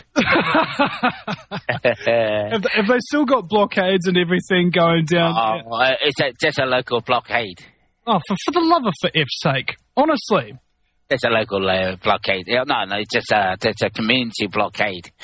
have, have they still got blockades and everything going down? Oh, uh, it's a, just a local blockade. Oh, for, for the love of for F's sake. Honestly. It's a local uh, blockade. No, no, it's just a, it's a community blockade.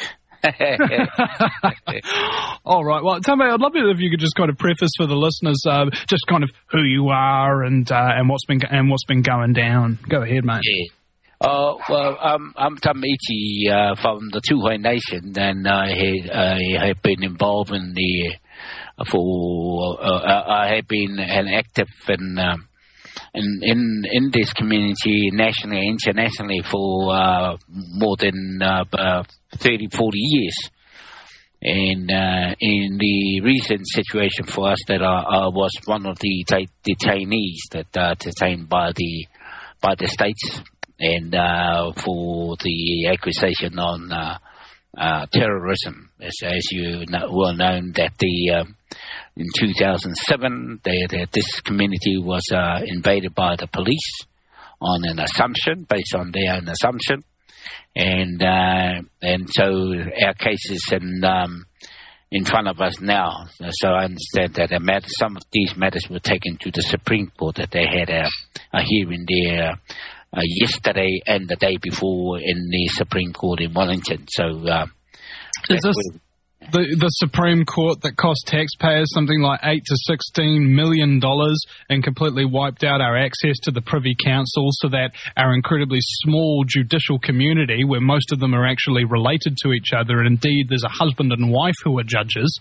All right. Well, Tame, I'd love it if you could just kind of preface for the listeners, uh, just kind of who you are and uh, and what's been and what's been going down. Go ahead, mate. Yeah. Uh, well, um, I'm Tame Iti uh, from the Tūhoe Nation, and I, I have been involved in the uh, for uh, I have been an active in. Um, In, in in this community, nationally, internationally, for uh, more than uh, uh, thirty, forty years. And uh, in the recent situation for us, that I, I was one of the t- detainees that uh, detained by the by the states, and uh, for the accusation on uh, uh, terrorism, as, as you know, well known that the. Um, In two thousand seven, they, they, this community was uh, invaded by the police on an assumption, based on their own assumption, and uh, and so our case is in um, in front of us now. So I understand that a matter, some of these matters were taken to the Supreme Court. That they had a, a hearing there uh, yesterday and the day before in the Supreme Court in Wellington. So uh, is this? the the Supreme Court that cost taxpayers something like eight to sixteen million dollars and completely wiped out our access to the Privy Council, so that our incredibly small judicial community, where most of them are actually related to each other, and indeed there's a husband and wife who are judges.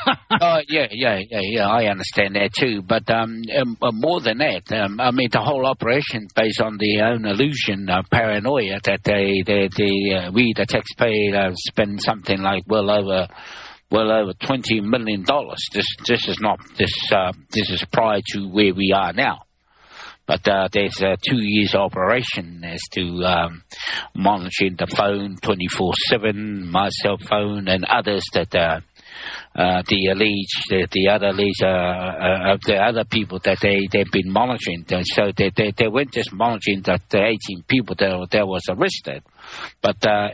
Oh yeah, yeah, yeah, yeah. I understand that too. But um, um, more than that, um, I mean, the whole operation based on their own illusion, uh, paranoia that they, they, they uh, we the taxpayer uh, spend something like well over. Well over twenty million dollars. This this is not this uh, this is prior to where we are now. But uh, there's a two years operation as to um, monitoring the phone twenty-four seven, my cell phone, and others that uh, uh, the alleged the, the other alleged uh, uh, the other people that they they've been monitoring. So they they, they weren't just monitoring the, the eighteen people that that was arrested. But uh,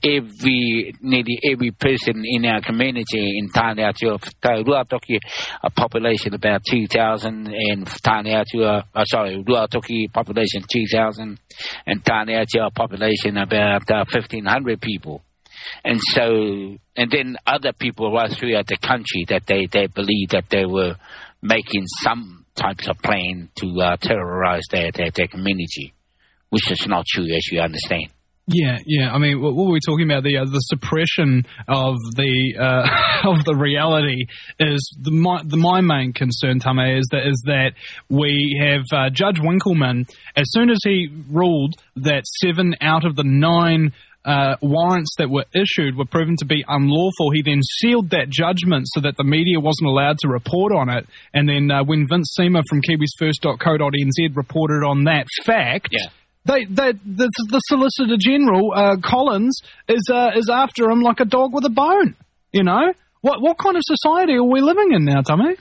every nearly every person in our community in Tāneatua, Ruatoki, a population about two thousand, and Tāneatua, uh, sorry, Ruatoki population two thousand, and Tāneatua population about uh, fifteen hundred people. And so, and then other people right throughout the country that they, they believe that they were making some types of plan to uh, terrorize their, their, their community, which is not true, as you understand. Yeah, yeah. I mean, what, what were we talking about? The uh, the suppression of the uh, of the reality is the my, the my main concern, Tame, is that is that we have uh, Judge Winkleman. As soon as he ruled that seven out of the nine uh, warrants that were issued were proven to be unlawful, he then sealed that judgment so that the media wasn't allowed to report on it. And then uh, when Vince Seamer from kiwis first dot co dot n z reported on that fact. Yeah. They, they, the, the Solicitor General, uh, Collins, is uh, is after him like a dog with a bone. You know, what what kind of society are we living in now, Tommy?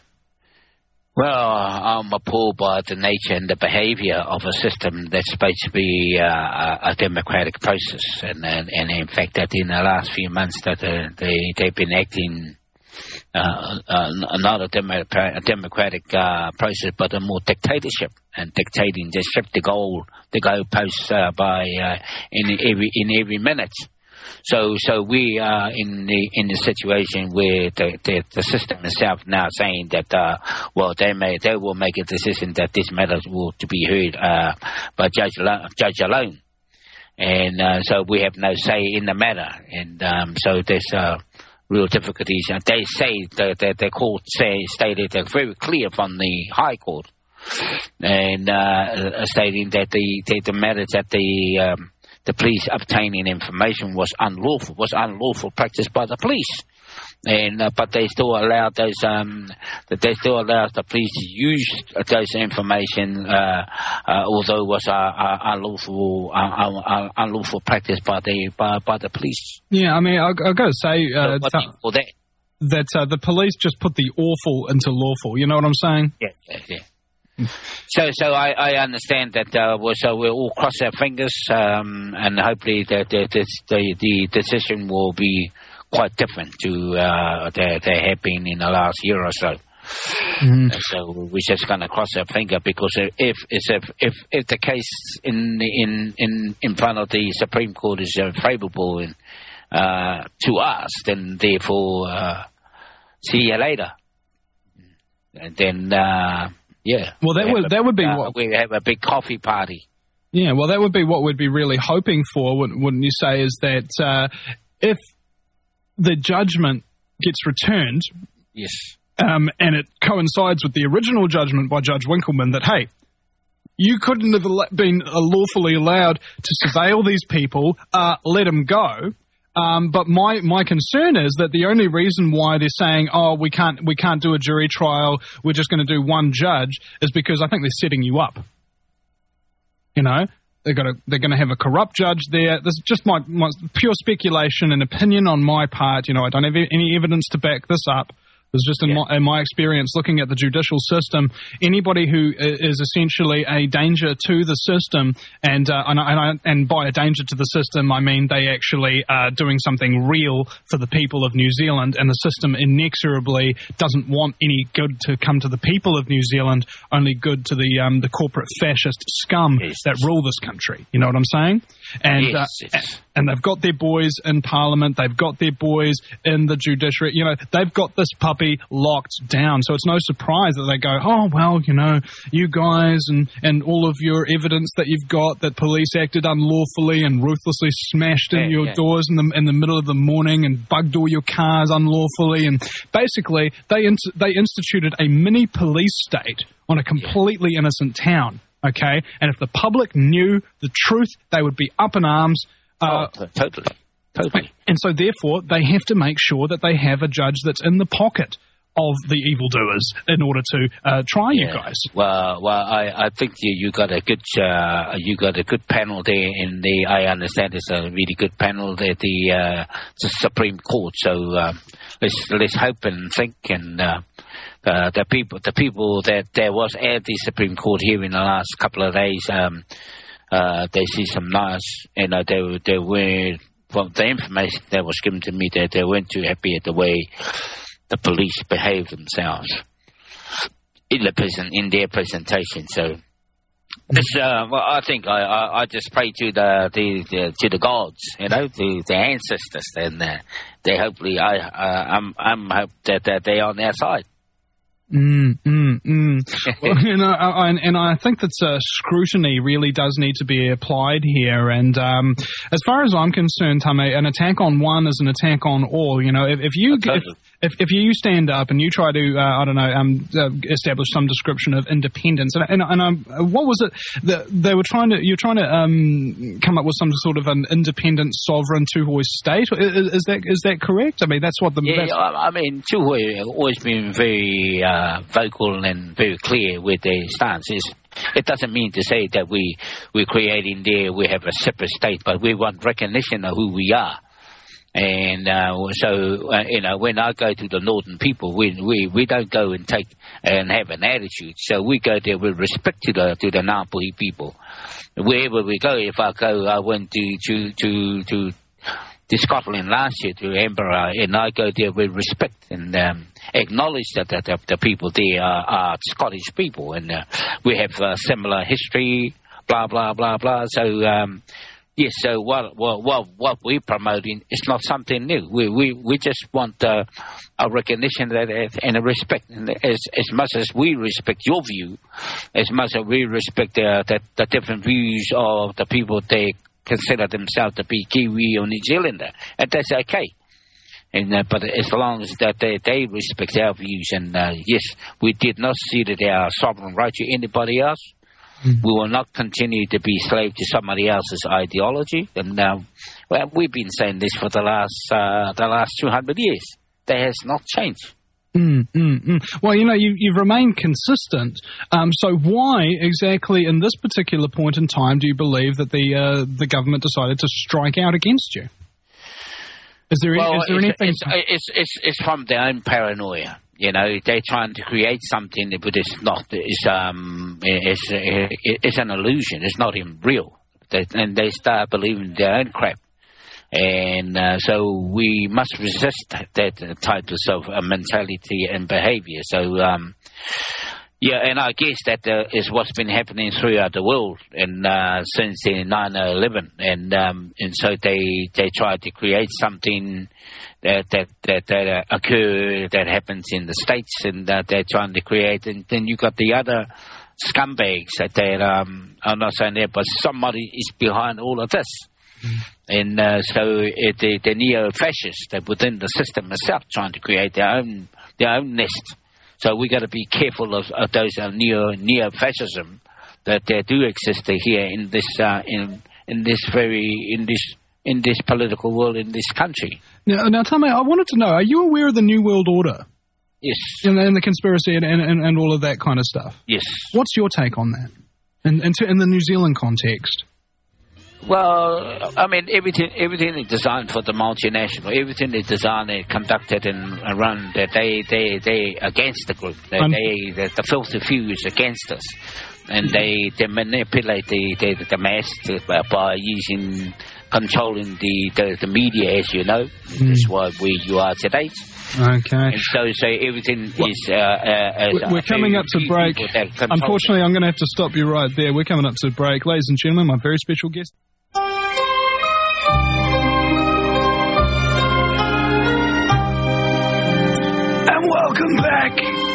Well, I'm appalled by the nature and the behaviour of a system that's supposed to be uh, a democratic process, and, and and in fact that in the last few months that uh, they they've been acting. Uh, uh, not a, demo- a democratic uh, process, but a more dictatorship, and dictating the ship to goal, the goalposts uh, by uh, in every in every minute. So, so we are in the in the situation where the, the, the system itself now saying that uh, well, they may they will make a decision that this matter will to be heard uh, by judge alone, judge alone, and uh, so we have no say in the matter, and um, so there's. Uh, real difficulties. And they say that the, the court say, stated they're very clear from the High Court, and uh, stating that the, the, the matter that the um, the police obtaining information was unlawful, was unlawful practice by the police. And uh, but they still allowed those um that they still allowed the police to use those information, uh, uh, although it was uh, uh, unlawful uh, uh, unlawful practice by the by, by the police. Yeah, I mean, I, I've got to say uh, so what that that uh, the police just put the awful into lawful. You know what I'm saying? Yeah, yeah, yeah. So, so I, I understand that. Uh, well, so we'll all cross our fingers, um, and hopefully that the, the the the decision will be quite different to uh, there there have been in the last year or so. Mm-hmm. So we're just going to cross our finger, because if if if if the case in in in in front of the Supreme Court is uh, favourable in, uh, to us, then therefore uh, see you later. And then uh, yeah, well that would a, that would be uh, what we have a big coffee party. Yeah, well that would be what we'd be really hoping for, wouldn't you say? Is that uh, if the judgment gets returned, yes, um, and it coincides with the original judgment by Judge Winkleman that, hey, you couldn't have been lawfully allowed to surveil these people, uh, let them go. Um, but my, my concern is that the only reason why they're saying, oh, we can't we can't do a jury trial, we're just going to do one judge, is because I think they're setting you up. You know? They're going to they're going to have a corrupt judge there. This is just my, my pure speculation and opinion on my part. You know, I don't have any evidence to back this up. It's just in, yeah. my, in my experience looking at the judicial system, anybody who is essentially a danger to the system, and uh, and, I, and by a danger to the system, I mean they actually are doing something real for the people of New Zealand, and the system inexorably doesn't want any good to come to the people of New Zealand, only good to the um, the corporate fascist scum yes. that rule this country. You know what I'm saying? And yes, uh, yes. and they've got their boys in Parliament, they've got their boys in the judiciary, you know, they've got this puppy locked down. So it's no surprise that they go, oh, well, you know, you guys and, and all of your evidence that you've got that police acted unlawfully and ruthlessly smashed in yeah, your yeah. doors in the in the middle of the morning and bugged all your cars unlawfully. And basically, they in, they instituted a mini police state on a completely yeah. innocent town. Okay, and if the public knew the truth, they would be up in arms. Uh, oh, totally, totally. And so, therefore, they have to make sure that they have a judge that's in the pocket of the evildoers in order to uh, try yeah. you guys. Well, well, I, I think you, you got a good uh, you got a good panel there in the. I understand it's a really good panel there, the, uh, the Supreme Court. So uh, let's let's hope and think and. Uh, Uh, the people, the people that there was at the Supreme Court here in the last couple of days, um, uh, they see some nice, you know, they they were, well, the information that was given to me, that they weren't too happy at the way the police behaved themselves in the present, in their presentation. So, it's, uh, well, I think I, I, I just pray to the, the, the to the gods, you know, to the ancestors, and uh, they hopefully, I, uh, I'm, I'm hope that, that they're on their side. Mm, mm, mm. Well, you know, I, and, and I think that uh, scrutiny really does need to be applied here. And um, as far as I'm concerned, Tame, an attack on one is an attack on all. You know, if, if you if, if if you stand up and you try to, uh, I don't know, um, uh, establish some description of independence, and, and, and um, what was it that they were trying to? You're trying to um, come up with some sort of an independent, sovereign Tūhoe state. Is, is that is that correct? I mean, that's what the yeah. That's, I mean, Tūhoe have always been very. Uh, Uh, vocal and very clear with their stances. It doesn't mean to say that we we're creating there we have a separate state, but we want recognition of who we are. And uh, so uh, you know, when I go to the northern people, we we we don't go and take and have an attitude. So we go there with respect to the to the Ngāpuhi people. Wherever we go, if I go, I went to to to to. to Scotland last year, to Edinburgh, and I go there with respect and um, acknowledge that, that, that the people there are, are Scottish people, and uh, we have uh, similar history, blah, blah, blah, blah. So, um, yes, so what, what, what, what we're promoting is not something new. We we, we just want uh, a recognition that, and a respect. And as, as much as we respect your view, as much as we respect uh, the, the different views of the people they consider themselves to be Kiwi or New Zealander, and that's okay. And uh, but as long as that they, they respect our views, and uh, yes, we did not see that our sovereign right to anybody else. Mm-hmm. We will not continue to be slave to somebody else's ideology. And uh, well, we've been saying this for the last uh, the last two hundred years. That has not changed. Mm, mm, mm. Well, you know, you, you've remained consistent. Um, so why exactly in this particular point in time do you believe that the uh, the government decided to strike out against you? Is there, well, is there it's, anything... It's, it's, it's, it's from their own paranoia. You know, they're trying to create something, but it's not. It's, um, it's, it's an illusion. It's not even real. They, and they start believing their own crap. And uh, so we must resist that type of uh, mentality and behavior. So, um, yeah, and I guess that uh, is what's been happening throughout the world and uh, since the nine eleven. And um, and so they they try to create something that that that, that uh, occur that happens in the States, and uh, they're trying to create. And then you got the other scumbags that they um, I'm not saying that, but somebody is behind all of this. Mm. And uh, so it, the, the neo-fascists that within the system itself trying to create their own their own nest. So we got to be careful of, of those uh, neo neo-fascism that they do exist here in this uh, in in this very in this in this political world in this country. Now, now, Tame, I wanted to know: are you aware of the New World Order? Yes. And, and the conspiracy and, and, and all of that kind of stuff. Yes. What's your take on that? In in, in the New Zealand context. Well, I mean, everything everything is designed for the multinational. Everything is designed and conducted and run that they they they against the group. They, um, they the, the filthy few is against us, and they, they manipulate the the, the mass to, uh, by using controlling the, the, the media, as you know. Mm. That's why we you are today. Okay. And so, so everything well, is. Uh, uh, we're we're coming up to break. Unfortunately, I'm going to have to stop you right there. We're coming up to break, ladies and gentlemen. My very special guest. Welcome back.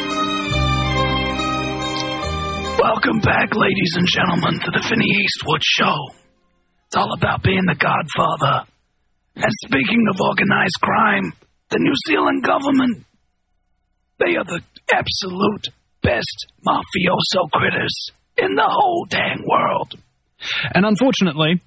Welcome back, ladies and gentlemen, to the Finney Eastwood Show. It's all about being the Godfather. And speaking of organized crime, the New Zealand government, they are the absolute best mafioso critters in the whole dang world. And unfortunately,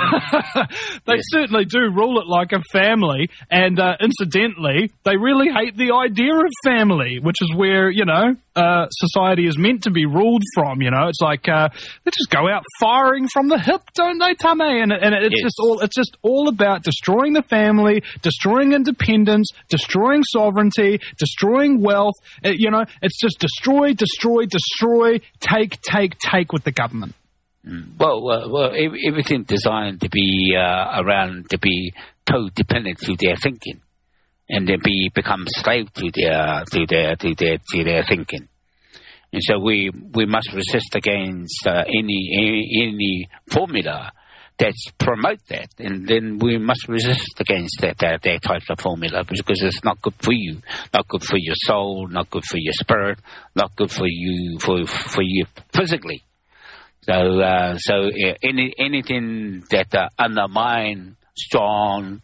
they yes. certainly do rule it like a family. And uh, incidentally, they really hate the idea of family, which is where, you know, uh, society is meant to be ruled from. You know, it's like uh, they just go out firing from the hip, don't they, Tame? And, and it's yes. just all it's just all about destroying the family, destroying independence, destroying sovereignty, destroying wealth. It, you know, it's just destroy, destroy, destroy, take, take, take with the government. Well, uh, well, everything designed to be uh, around to be codependent to their thinking, and then be become slave to their to their to their to their thinking. And so we we must resist against uh, any, any any formula that promote that, and then we must resist against that that, that type of formula, because it's not good for you, not good for your soul, not good for your spirit, not good for you for for you physically. So, uh, so uh, any anything that uh, undermine strong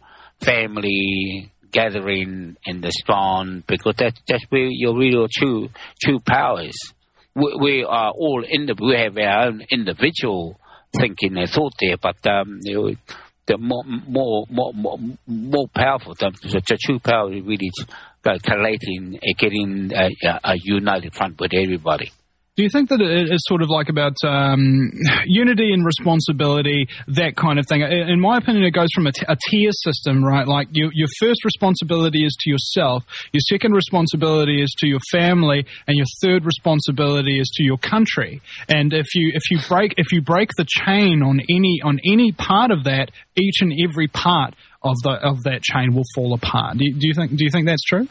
family gathering in the strong, because that that's where your real true true power is. We, we are all in the we have our own individual thinking and thought there, but um, you know, the more more more more, more powerful, the, the true power is really uh, collating, uh, getting a, a united front with everybody. Do you think that it is sort of like about um, unity and responsibility, that kind of thing? In my opinion, it goes from a, t- a tier system, right? Like you, your first responsibility is to yourself, your second responsibility is to your family, and your third responsibility is to your country. And if you if you break if you break the chain on any on any part of that, each and every part of the of that chain will fall apart. Do you, do you think do you think that's true?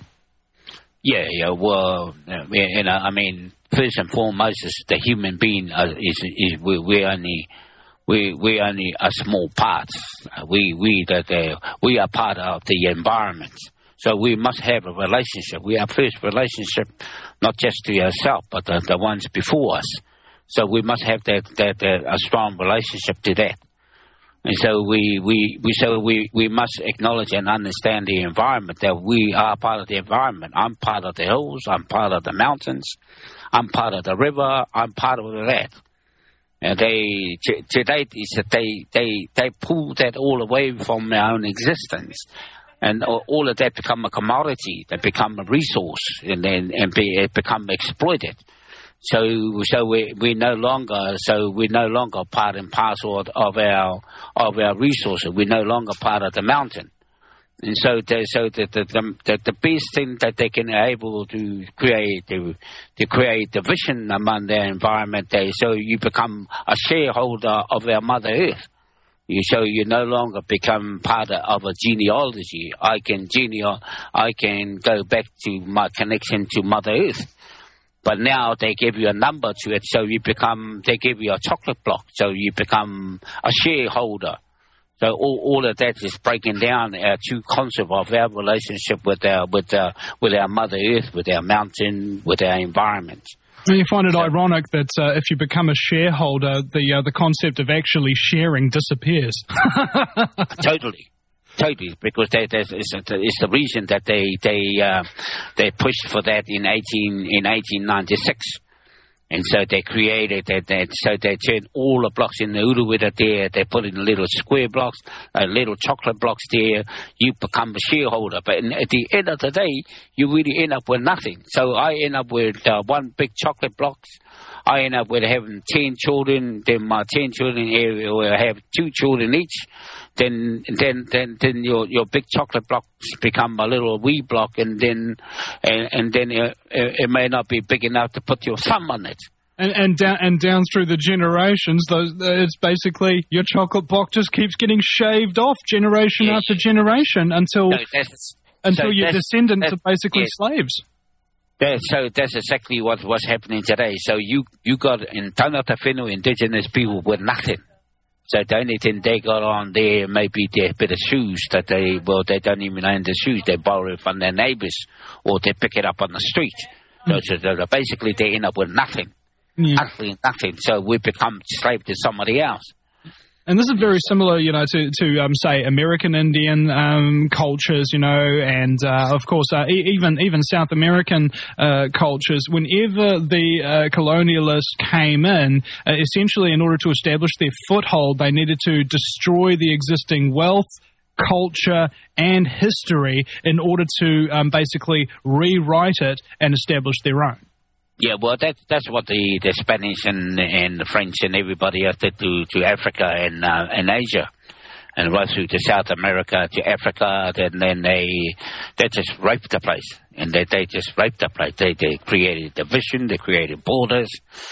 Yeah, yeah. Well, you know, I mean, first and foremost, is the human being uh, is is we we only we we only a small part. We we that uh, we are part of the environment. So we must have a relationship. We have first relationship, not just to ourselves, but the, the ones before us. So we must have that that uh, a strong relationship to that. And so we, we, we so we, we must acknowledge and understand the environment, that we are part of the environment. I'm part of the hills. I'm part of the mountains. I'm part of the river. I'm part of that. And they to, to date is that they they they pull that all away from our own existence, and all of that become a commodity, that become a resource, and then and be it become exploited. So, so we we no longer so we're no longer part and parcel of, of our of our resources. We're no longer part of the mountain, and so the, so the the, the the best thing that they can able to create to to create division among their environment. They, so you become a shareholder of our Mother Earth. You so you no longer become part of a genealogy. I can geneo I can go back to my connection to Mother Earth. But now they give you a number to it, so you become, they give you a chocolate block, so you become a shareholder. So all, all of that is breaking down our true concept of our relationship with our, with our, with our Mother Earth, with our mountain, with our environment. And you find it so ironic that uh, if you become a shareholder, the uh, the concept of actually sharing disappears. Totally. Totally, because they, it's, it's the reason that they they uh, they pushed for that in eighteen in eighteen ninety six, and so they created that. that so they turned all the blocks in the Uruwita there. They put in little square blocks, uh, little chocolate blocks there. You become a shareholder, but in, at the end of the day, you really end up with nothing. So I end up with uh, one big chocolate blocks. I end up with having ten children. Then my ten children area will have two children each. Then, then, then, then your your big chocolate blocks become a little wee block, and then, and, and then it, it may not be big enough to put your thumb on it. And and down and down through the generations, those it's basically your chocolate block just keeps getting shaved off generation yes. after generation until no, that's, until so your descendants are basically yes. slaves. That, so that's exactly what what's happening today. So you you got in Tangata Whenua indigenous people with nothing. So the only thing they got on there maybe their bit of shoes that they, well, they don't even own the shoes. They borrow it from their neighbors or they pick it up on the street. Mm. So, so basically they end up with nothing. Yeah. Absolutely nothing. So we become slave to somebody else. And this is very similar, you know, to, to um, say, American Indian um, cultures, you know, and, uh, of course, uh, e- even even South American uh, cultures. Whenever the uh, colonialists came in, uh, essentially in order to establish their foothold, they needed to destroy the existing wealth, culture, and history in order to um, basically rewrite it and establish their own. Yeah, well, that, that's what the, the Spanish and, and the French and everybody else did to, to Africa and uh, and Asia, and right through to South America, to Africa. Then then they they just raped the place, and they they just raped the place. They they created division, they created borders,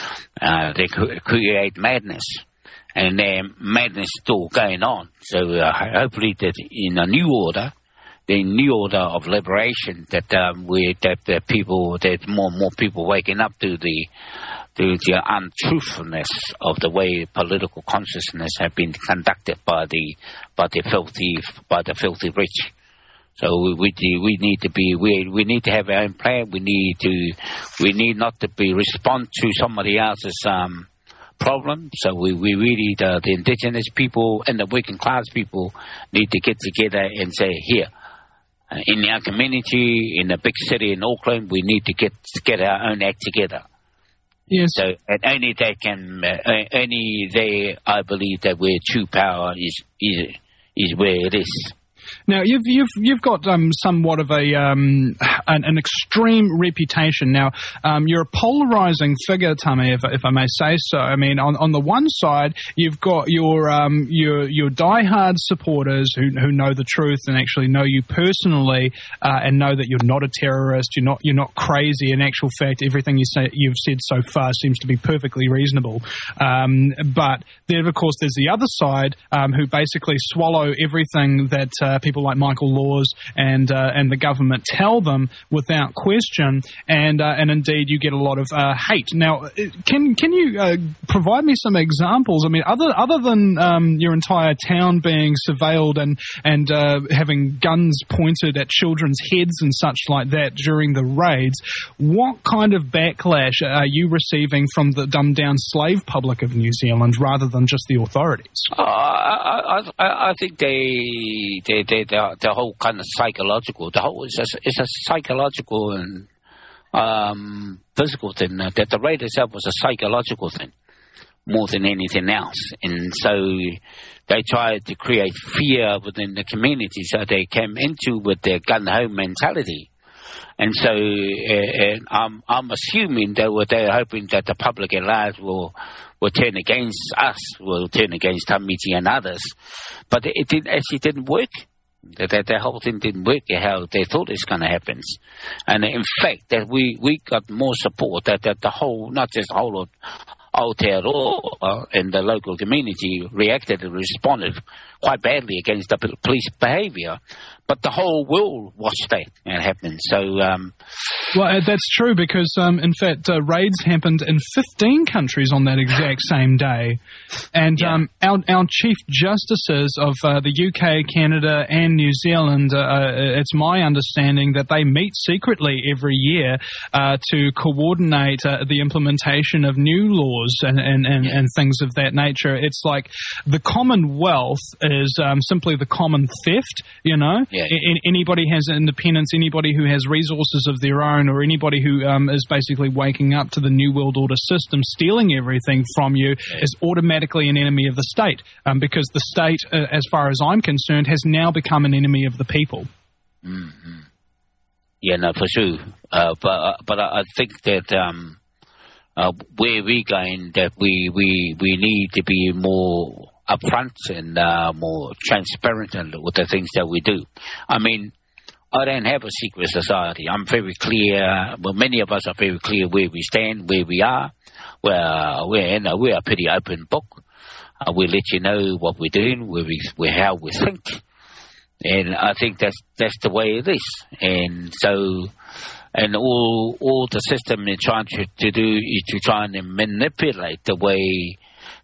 uh, they cr- create madness, and their madness still going on. So uh, hopefully that in a new order. The new order of liberation that um, we that the people that more and more people waking up to the to the untruthfulness of the way political consciousness have been conducted by the by the filthy by the filthy rich. So we we, we need to be we we need to have our own plan. We need to we need not to be respond to somebody else's um, problem. So we we really the, the indigenous people and the working class people need to get together and say here. Uh, in our community, in a big city in Auckland, we need to get get our own act together. Yes. So, and only they can, uh, only they, I believe that where true power is is is where it is. Now you've you've you've got um, somewhat of a um, an, an extreme reputation. Now um, you're a polarizing figure, Tame, if, if I may say so. I mean, on, on the one side, you've got your um, your your diehard supporters who who know the truth and actually know you personally uh, and know that you're not a terrorist, you're not you're not crazy. In actual fact, everything you say you've said so far seems to be perfectly reasonable. Um, but then, of course, there's the other side um, who basically swallow everything that uh, people like Michael Laws and uh, and the government tell them without question, and uh, and indeed you get a lot of uh, hate. Now, can can you uh, provide me some examples? I mean, other other than um, your entire town being surveilled and and uh, having guns pointed at children's heads and such like that during the raids, what kind of backlash are you receiving from the dumbed down slave public of New Zealand rather than just the authorities? Uh, I, I, I think they they they the, the whole kind of psychological, the whole it's a, it's a psychological and um, physical thing. Uh, that the raid itself was a psychological thing more than anything else, and so they tried to create fear within the community. So they came into with their gun ho mentality, and so uh, and I'm I'm assuming they were they were hoping that the public at large will. will turn against us, will turn against Tamiti and others. But it didn't, actually didn't work. That the, the whole thing didn't work how they thought it's going to happen. And in fact, that we, we got more support, that, that the whole, not just the whole of Aotearoa and the local community reacted and responded quite badly against the police behaviour. But the whole world watched that and happened. So, um, well, uh, that's true because, um, in fact, uh, raids happened in fifteen countries on that exact same day, and yeah. um, our our chief justices of uh, the U K, Canada, and New Zealand, uh, uh, it's my understanding that they meet secretly every year uh, to coordinate uh, the implementation of new laws and and, and, yeah. and things of that nature. It's like the Commonwealth is um, simply the common theft, you know. Yeah. A- anybody has independence, anybody who has resources of their own, or anybody who um, is basically waking up to the New World Order system, stealing everything from you, yeah. is automatically an enemy of the state, um, because the state, uh, as far as I'm concerned, has now become an enemy of the people. Mm-hmm. Yeah, no, for sure. Uh, but uh, but I think that um, uh, where we're going, that we, we, we need to be more upfront and uh, more transparent with the things that we do. I mean, I don't have a secret society. I'm very clear. Well, many of us are very clear where we stand, where we are. We're we're, you know, we're a pretty open book. Uh, we let you know what we're doing, where we, where how we think, and I think that's that's the way it is. And so, and all all the system is trying to, to do is to try and manipulate the way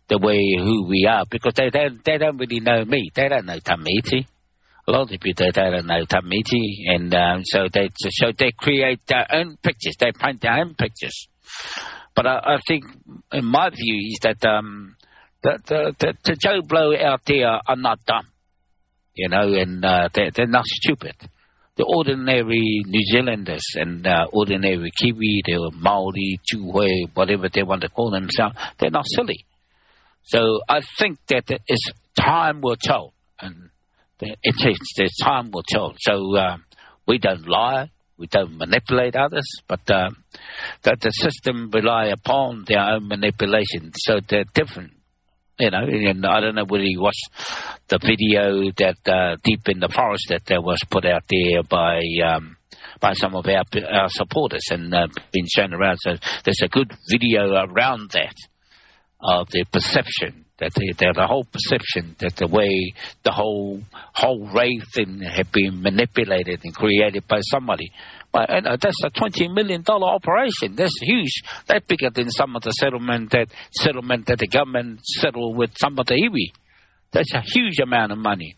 the way who we are, because they don't they don't really know me. They don't know Tamiti. A lot of people they don't know Tamiti, and um, so they so they create their own pictures. They paint their own pictures. But I, I think, in my view, is that um, the, the, the the Joe Blow out there are not dumb, you know, and uh, they're they're not stupid. The ordinary New Zealanders and uh, ordinary Kiwi, they were Maori, Tūhoe, whatever they want to call themselves, they're not silly. So I think that it's time will tell, and it is the time will tell. So uh, we don't lie, we don't manipulate others, but uh, that the system rely upon their own manipulation. So they're different. You know, and I don't know whether you watched the video that uh, deep in the forest that uh, was put out there by um, by some of our, our supporters and uh, been shown around. So there's a good video around that of the perception that the, the, the whole perception that the way the whole whole rave thing had been manipulated and created by somebody. But and, uh, that's a twenty million dollar operation. That's huge. That's bigger than some of the settlement that settlement that the government settled with some of the iwi. That's a huge amount of money.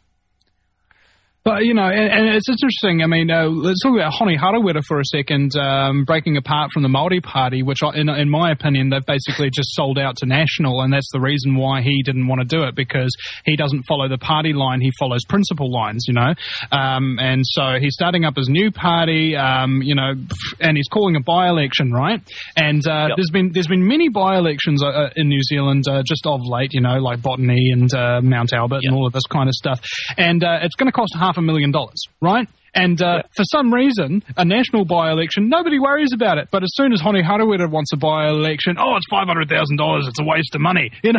But, you know, and, and it's interesting. I mean, uh, let's talk about Hone Harawira for a second, um, breaking apart from the Māori Party, which, I, in, in my opinion, they've basically just sold out to National, and that's the reason why he didn't want to do it, because he doesn't follow the party line, he follows principle lines, you know. Um, and so he's starting up his new party, um, you know, and he's calling a by-election, right? And uh, yep. there's been there's been many by-elections uh, in New Zealand uh, just of late, you know, like Botany and uh, Mount Albert yep. and all of this kind of stuff. And uh, it's going to cost half a million dollars, right? And uh, yeah. for some reason, a national by-election, nobody worries about it. But as soon as Hone Harawira wants a by-election, oh, it's five hundred thousand dollars. It's a waste of money, you know.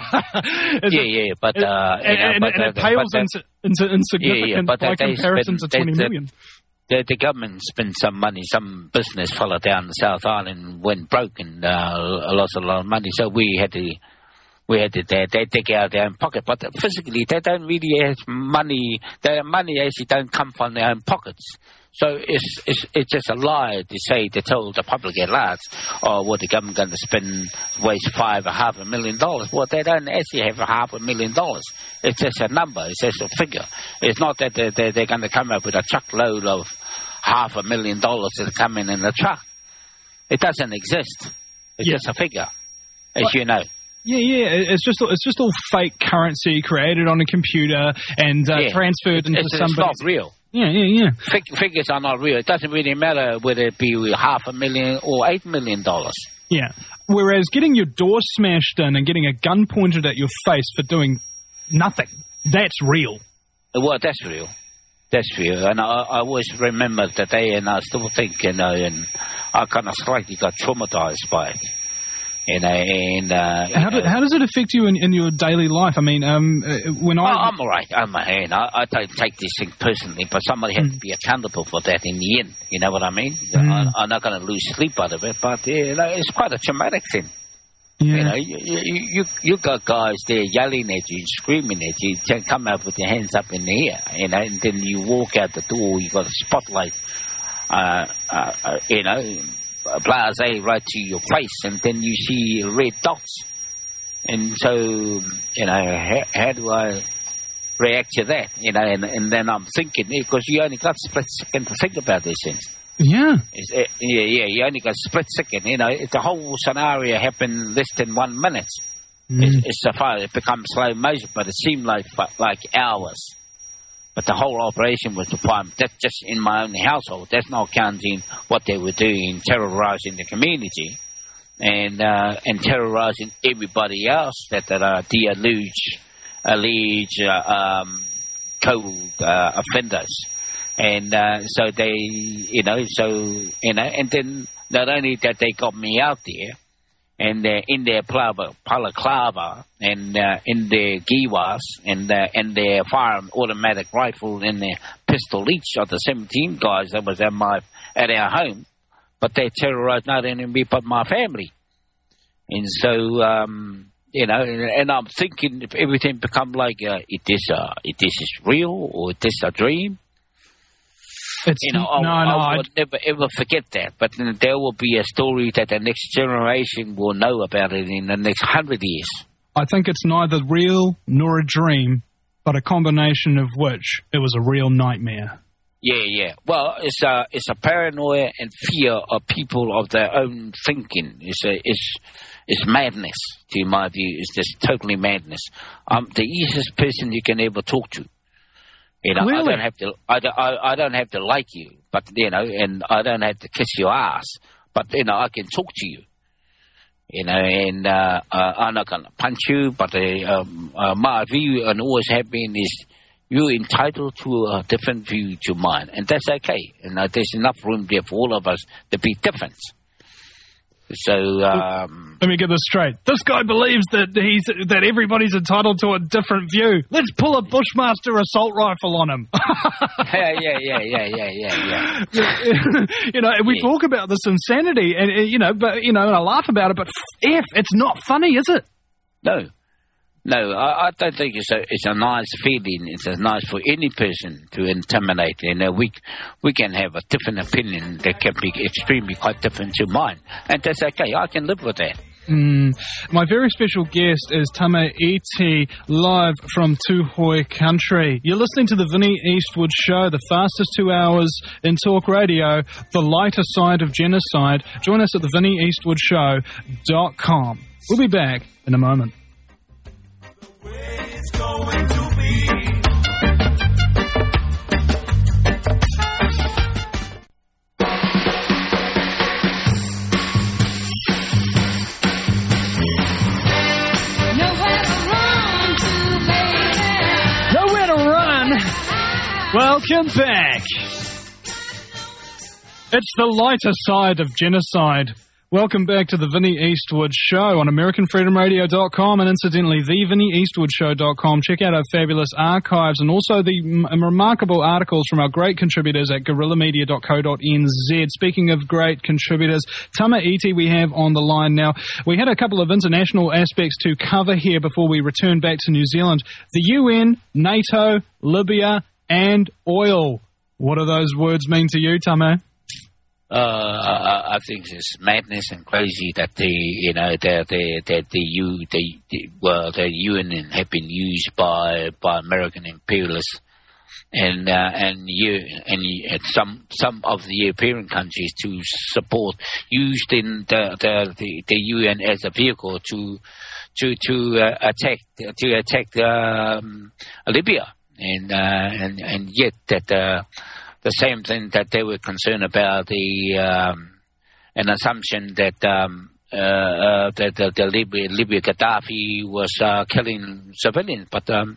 yeah, it, yeah, but uh, and, you know, and, but, and uh, it pales but into, into insignificant yeah, yeah, but by comparison spend, to twenty they, million. The, the government spent some money. Some business fellow down the South Island went broke and uh, lost a lot of money. So we had to. We had to, they, they take out their own pocket, but physically they don't really have money. Their money actually don't come from their own pockets. So it's it's it's just a lie to say, to tell the public at large, oh, well, the government going to spend, waste five or half a million dollars. Well, they don't actually have a half a million dollars. It's just a number. It's just a figure. It's not that they're, they're, they're going to come up with a truckload of half a million dollars that come in in the truck. It doesn't exist. It's yeah. just a figure, as what? you know. Yeah, yeah, it's just it's just all fake currency created on a computer and uh, yeah. transferred into it's, somebody. It's not real. Yeah, yeah, yeah. Fig- figures are not real. It doesn't really matter whether it be half a million or eight million dollars. Yeah. Whereas getting your door smashed in and getting a gun pointed at your face for doing nothing, that's real. Well, that's real. That's real. And I, I always remember that day, and I still think, you know, and I kind of slightly got traumatized by it. You know, and uh, how, do, how does it affect you in, in your daily life? I mean, um, when I... Oh, I'm all right. I'm a hand. I, I don't take this thing personally, but somebody has mm. to be accountable for that in the end. You know what I mean? Mm. I, I'm not going to lose sleep out of it, but you know, it's quite a traumatic thing. Yeah. You know, you, you, you, you got guys there yelling at you, screaming at you, you come out with your hands up in the air, you know, and then you walk out the door, you got a spotlight, uh, uh, uh, you know, blase right to your face, and then you see red dots. And so, you know, how, how do I react to that? You know, and, and then I'm thinking, because you only got a split second to think about these things. Yeah. It's, uh, yeah, yeah, you only got a split second. You know, the whole scenario happened less than one minute. Mm. It's, it's so far, it becomes slow motion, but it seemed like like hours. But the whole operation was defined. That's just in my own household. That's not counting what they were doing, terrorizing the community and uh, and terrorizing everybody else that, that are the alleged, alleged uh, um, co-offenders. Uh, and uh, so they, you know, so, you know, and then not only that they got me out there, and uh, in their balaclava, and uh, in their giwas, and uh, and their fire automatic rifle, and their pistol each of the seventeen guys that was at my at our home, but they terrorized not only me but my family, and so um, you know, and, and I'm thinking if everything become like, uh, is this uh, is this is real or is this a dream? It's, you know, no, I, no, I would I'd... never ever forget that. But there will be a story that the next generation will know about it in the next hundred years. I think it's neither real nor a dream, but a combination of which it was a real nightmare. Yeah, yeah. Well, it's a it's a paranoia and fear of people of their own thinking. It's a it's it's madness. To my view, it's just totally madness. I'm the easiest person you can ever talk to. You know, Really? I don't have to. I don't, I, I don't have to like you, but you know, and I don't have to kiss your ass. But you know, I can talk to you. You know, and uh, uh, I'm not gonna punch you. But uh, um, uh, my view and always have been is you're entitled to a different view to mine, and that's okay. And uh, there's enough room there for all of us to be different. So um, let me get this straight. This guy believes that he's that everybody's entitled to a different view. Let's pull a Bushmaster assault rifle on him. yeah, yeah, yeah, yeah, yeah, yeah, yeah. You know, and we Yeah. talk about this insanity, and uh, you know, but you know, and I laugh about it. But f, it's not funny, is it? No, no, I, I don't think it's a it's a nice feeling. It's a nice for any person to intimidate. You know, we we can have a different opinion that can be extremely quite different to mine, and that's okay. I can live with that. Mm. My very special guest is Tama Iti, live from Tuhoi Country. You're listening to the Vinnie Eastwood Show, the fastest two hours in talk radio, the lighter side of genocide. Join us at the vinnie eastwood show dot com. We'll be back in a moment. It's going to be. Nowhere to run to, baby. Nowhere to run. Welcome back. It's the lighter side of genocide. Welcome back to the Vinnie Eastwood Show on American Freedom Radio dot com and incidentally the vinnie eastwood show dot com. Check out our fabulous archives and also the m- remarkable articles from our great contributors at guerrilla media dot co dot n z. Speaking of great contributors, Tama Iti we have on the line now. We had a couple of international aspects to cover here before we return back to New Zealand. The U N, NATO, Libya and oil. What do those words mean to you, Tama? Uh, I, I think it's madness and crazy that the you know that the that the U the, the well the U N have been used by by American imperialists and uh, and you and, and some some of the European countries to support used in the the, the, the U N as a vehicle to to to uh, attack to attack um, Libya and uh, and and yet that. Uh, The same thing that they were concerned about the um, an assumption that um, uh, uh, that the, the Libya, Libya Gaddafi was uh, killing civilians, but um,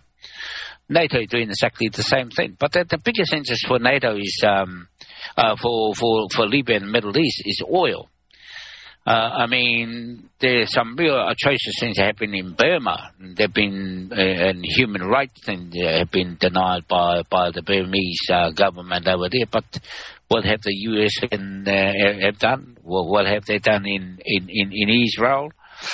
NATO is doing exactly the same thing. But the, the biggest interest for NATO is um, uh, for for for Libya and the Middle East is oil. Uh, I mean, there's some real atrocious things happening in Burma. There've been uh, and human rights things have been denied by, by the Burmese uh, government over there. But what have the U S and, uh, have done? Well, what have they done in in, in, in Israel?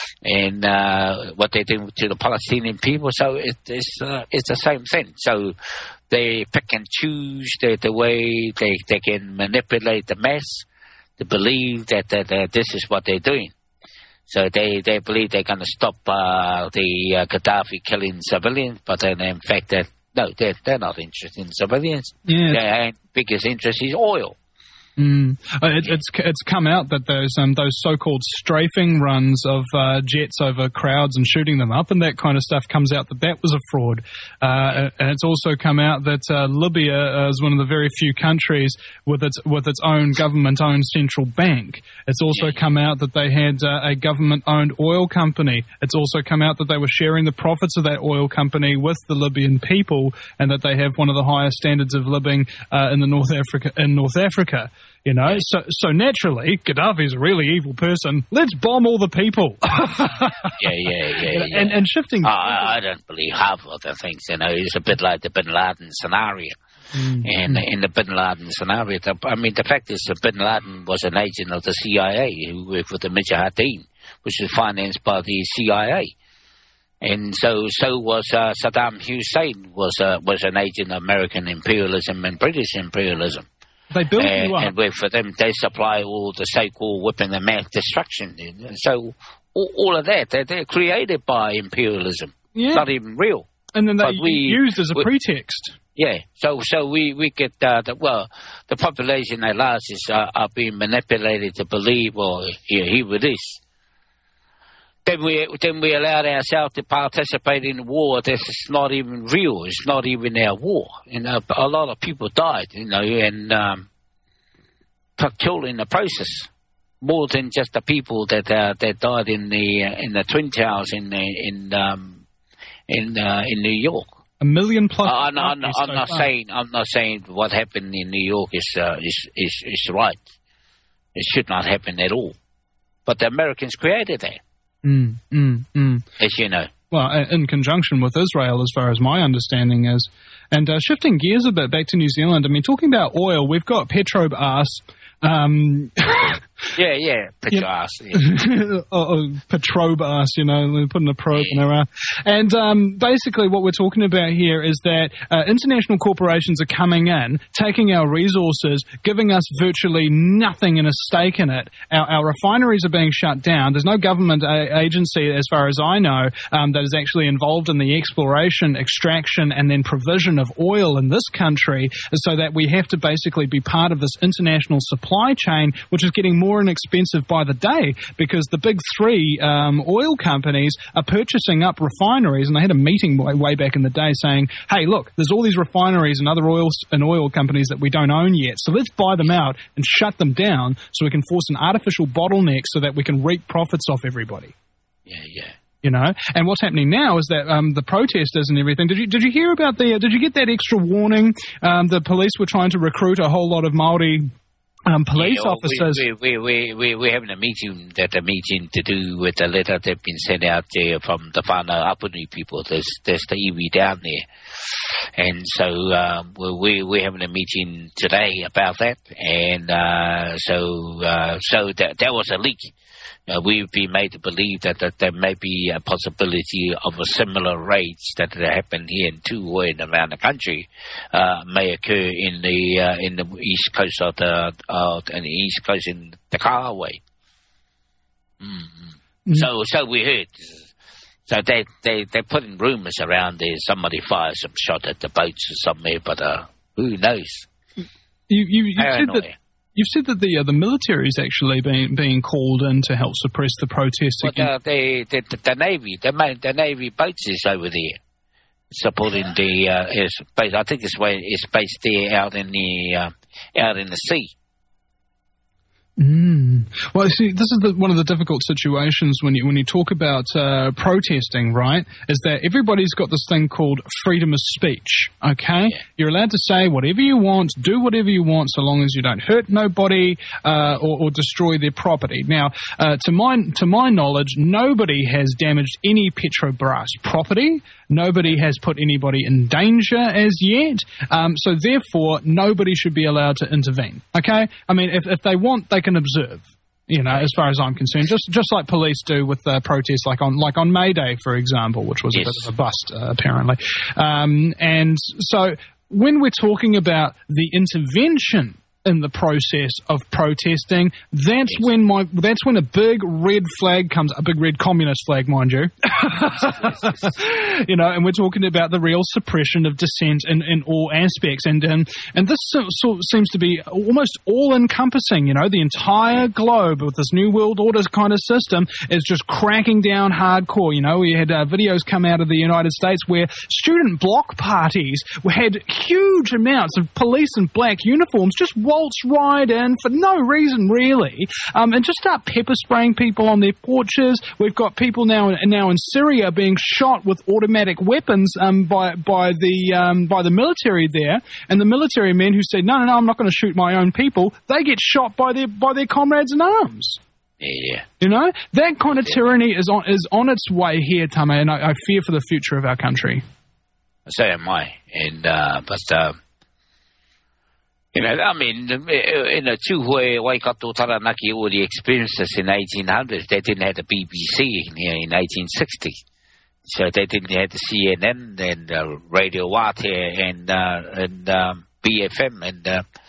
And uh, what they do to the Palestinian people? So it, it's uh, it's the same thing. So they pick and choose the, the way they they can manipulate the mass. To believe that, that, that this is what they're doing. So they, they believe they're going to stop uh, the uh, Gaddafi killing civilians, but then in fact, that no, they're, they're not interested in civilians. Yeah. Their biggest interest is oil. Mm. Uh, it, it's it's come out that those um, those so-called strafing runs of uh, jets over crowds and shooting them up and that kind of stuff comes out that that was a fraud. Uh, and it's also come out that uh, Libya is one of the very few countries with its with its own government-owned central bank. It's also come out that they had uh, a government-owned oil company. It's also come out that they were sharing the profits of that oil company with the Libyan people, and that they have one of the highest standards of living uh, in the North Africa in North Africa. You know, so so naturally, Gaddafi's a really evil person. Let's bomb all the people. yeah, yeah, yeah, yeah. And, and shifting... I, I don't believe half of the things, you know. It's a bit like the Bin Laden scenario. Mm-hmm. And in the Bin Laden scenario, the, I mean, the fact is that Bin Laden was an agent of the C I A who worked with the Mujahideen, which was financed by the C I A. And so, so was uh, Saddam Hussein was uh, was an agent of American imperialism and British imperialism. They built and, you up. And with, for them, they supply all the so-called weapon of mass destruction. And so all, all of that, they're, they're created by imperialism. Yeah. Not even real. And then they But we- used as a we- pretext. Yeah, so so we we get uh, the, well, the population at large is uh, are being manipulated to believe, well, here, here it is. Then we then we allowed ourselves to participate in the war. This is not even real. It's not even our war. You know, a lot of people died. You know, and um, killed in the process. More than just the people that uh, that died in the uh, in the Twin Towers in the, in um, in uh, in New York. A million plus. Uh, I'm, I'm, I'm so not far. saying I'm not saying what happened in New York is uh, is, is is right. It should not happen at all. But the Americans created that, Mm, mm, mm. as you know. Well, uh, in conjunction with Israel, as far as my understanding is. And uh, shifting gears a bit back to New Zealand, I mean, talking about oil, we've got Petrobras. Um, Yeah, yeah, put Yeah. your ass. Yeah. oh, oh, Petrobras, you know, they're putting a probe in her ass. And um, basically what we're talking about here is that uh, international corporations are coming in, taking our resources, giving us virtually nothing and a stake in it. Our, our refineries are being shut down. There's no government a- agency, as far as I know, um, that is actually involved in the exploration, extraction, and then provision of oil in this country, so that we have to basically be part of this international supply chain, which is getting more and expensive by the day, because the big three um, oil companies are purchasing up refineries. And they had a meeting way, way back in the day saying, hey, look, there's all these refineries and other oil and oil companies that we don't own yet, so let's buy them out and shut them down so we can force an artificial bottleneck so that we can reap profits off everybody. Yeah, yeah. You know, and what's happening now is that um, the protesters and everything. Did you did you hear about the? Uh, did you get that extra warning? Um, the police were trying to recruit a whole lot of Maori um, police Yeah, well, officers. We, we, we, we, we're having a meeting, that a meeting to do with the letter that's been sent out there from the Whānau Apuni people. There's, there's the iwi down there. And so um, we, we're having a meeting today about that. And uh, so uh, so that, that was a leak. Uh, we've been made to believe that, that there may be a possibility of a similar raids that happened here in Tuhoe and around the country uh, may occur in the uh, in the east coast of the uh, and the east coast in the Kahawai. Mm-hmm. Mm. So so we heard. So they they they're putting rumours around there. Somebody fired some shot at the boats or somewhere, but uh, who knows? You you, you said Paranoia. that. You've said that the uh, the military is actually being being called in to help suppress the protests. But again. uh, the, the the the navy, the ma- the navy boats is over there supporting the. Uh, is based, I think it's where it's based there out in the uh, out in the sea. Mm. Well, you see, this is the, one of the difficult situations when you when you talk about uh, protesting, right? Is that everybody's got this thing called freedom of speech. Okay, Yeah. you're allowed to say whatever you want, do whatever you want, so long as you don't hurt nobody uh, or, or destroy their property. Now, uh, to my to my knowledge, nobody has damaged any Petrobras property. Nobody has put anybody in danger as yet. Um, so therefore, nobody should be allowed to intervene. Okay? I mean, if, if they want, they can observe. You know, as far as I'm concerned, just just like police do with uh, protests, like on like on May Day, for example, which was Yes. a bit of a bust, uh, apparently. Um, and so when we're talking about the intervention in the process of protesting, that's when my that's when a big red flag comes, a big red communist flag, mind you. You know, and we're talking about the real suppression of dissent in, in all aspects, and um, and this so, so seems to be almost all encompassing. You know, the entire globe with this new world order kind of system is just cracking down hardcore. You know, we had uh, videos come out of the United States where student block parties had huge amounts of police in black uniforms just waltz right in for no reason really, um, and just start pepper spraying people on their porches. We've got people now now in Syria being shot with automatic weapons um, by by the um, by the military there, and the military men who said no no no I'm not going to shoot my own people, they get shot by their by their comrades in arms. Yeah. You know, that kind of tyranny is on is on its way here, Tame, and I, I fear for the future of our country. So am I. And uh, but. Uh, You know, I mean, in the Tuhoe Waikato Taranaki, all the experiences in eighteen hundred, they didn't have the B B C in here in eighteen sixty. So they didn't have the C N N and uh, Radio Wate and, uh, and um, B F M. And uh,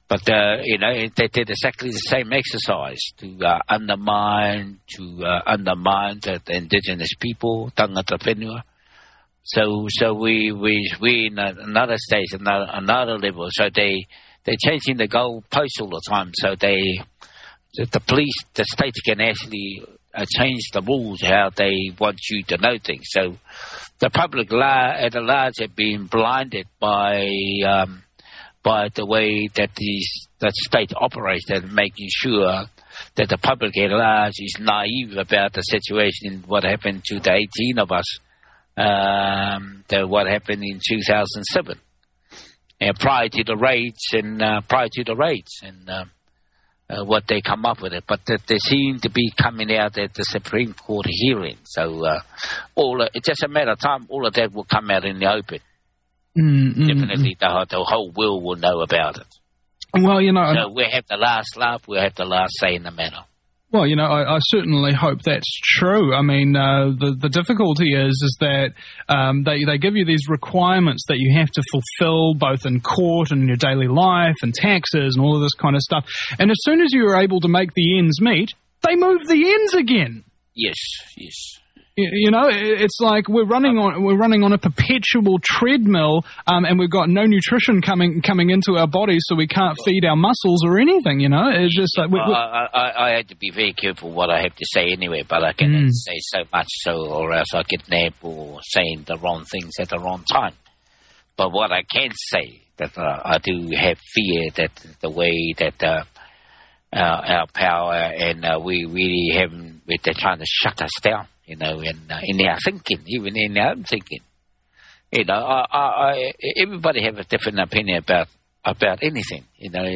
But, uh, you know, they did exactly the same exercise to uh, undermine, to uh, undermine the, the indigenous people, tangata whenua. So, so we, we, we in another stage, another, another level. So they, they're changing the goalposts all the time. So they, the, the police, the state can actually uh, change the rules, how they want you to know things. So the public la- at the large have been blinded by, um, by the way that the that state operates and making sure that the public at large is naive about the situation, what happened to the eighteen of us, um, the, what happened in two thousand seven, and prior to the raids and uh, prior to the raids and uh, uh, what they come up with it. But that they seem to be coming out at the Supreme Court hearing. So uh, all uh, it's just a matter of time. All of that will come out in the open. Mm, mm, Definitely, mm. The, the whole world will know about it. Well, you know, so we'll have the last laugh. We'll have the last say in the matter. Well, you know, I, I certainly hope that's true. I mean, uh, the the difficulty is is that um, they they give you these requirements that you have to fulfil both in court and in your daily life and taxes and all of this kind of stuff. And as soon as you are able to make the ends meet, they move the ends again. Yes, yes. You know, it's like we're running on we're running on a perpetual treadmill, um, and we've got no nutrition coming coming into our bodies, so we can't feed our muscles or anything. You know, it's just like we, I, I, I had to be very careful what I have to say anyway, but I cannot mm. say so much, so or else I get nabbed for saying the wrong things at the wrong time. But what I can say that uh, I do have fear that the way that uh, our, our power and uh, we really haven't, they're trying to shut us down. You know, in, uh, in our thinking, even in our own thinking. You know, I, I, I, everybody have a different opinion about about anything, you know.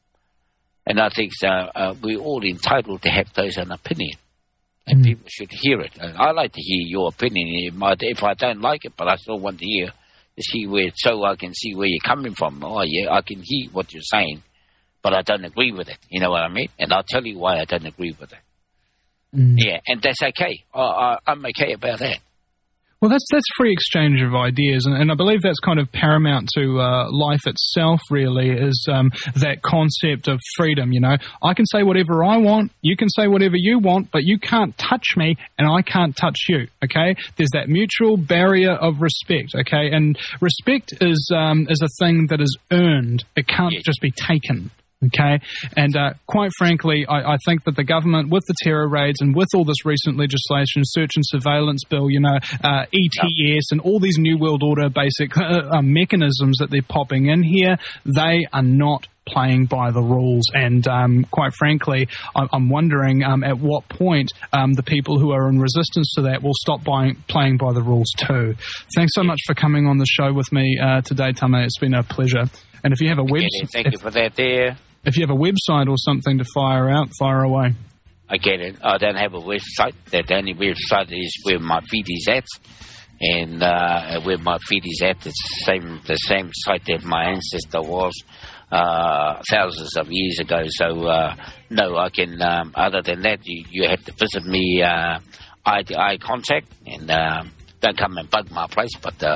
And I think uh, uh, we're all entitled to have those an opinion. And mm. people should hear it. And I like to hear your opinion. If I don't like it, but I still want to hear, to see where, so I can see where you're coming from. Oh, yeah, I can hear what you're saying, but I don't agree with it. You know what I mean? And I'll tell you why I don't agree with it. Mm. Yeah, and that's okay. I, I, I'm okay about that. Well, that's that's free exchange of ideas, and, and I believe that's kind of paramount to uh, life itself, really, is um, that concept of freedom, you know. I can say whatever I want, you can say whatever you want, but you can't touch me, and I can't touch you, okay? There's that mutual barrier of respect, okay? And respect is, um, is a thing that is earned. It can't yes. just be taken. Okay, and uh, quite frankly, I, I think that the government, with the terror raids and with all this recent legislation, search and surveillance bill, you know, uh, E T S and all these New World Order basic uh, uh, mechanisms that they're popping in here, they are not playing by the rules. And um, quite frankly, I, I'm wondering um, at what point um, the people who are in resistance to that will stop buying, playing by the rules too. Thanks so much for coming on the show with me uh, today, Tame. It's been a pleasure. And if you have a website, thank you for that there. If you have a website or something to fire out, fire away. I get it. I don't have a website. The only website is where my feed is at. And uh, where my feed is at, it's the same, the same site that my ancestor was uh, thousands of years ago. So, uh, no, I can, um, other than that, you, you have to visit me uh, eye to eye contact. And um, don't come and bug my place, but uh,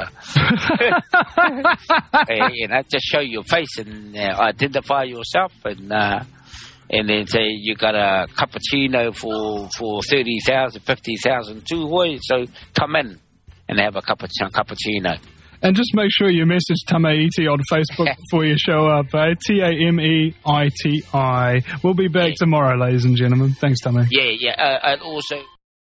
you know, just show your face and uh, identify yourself, and uh, and then say you got a cappuccino for for thirty thousand, fifty thousand too. So come in and have a cappuccino. And just make sure you message Tame Iti on Facebook before you show up, eh? T A M E I T I. We'll be back yeah. tomorrow, ladies and gentlemen. Thanks, Tame. Yeah, yeah, uh, and also.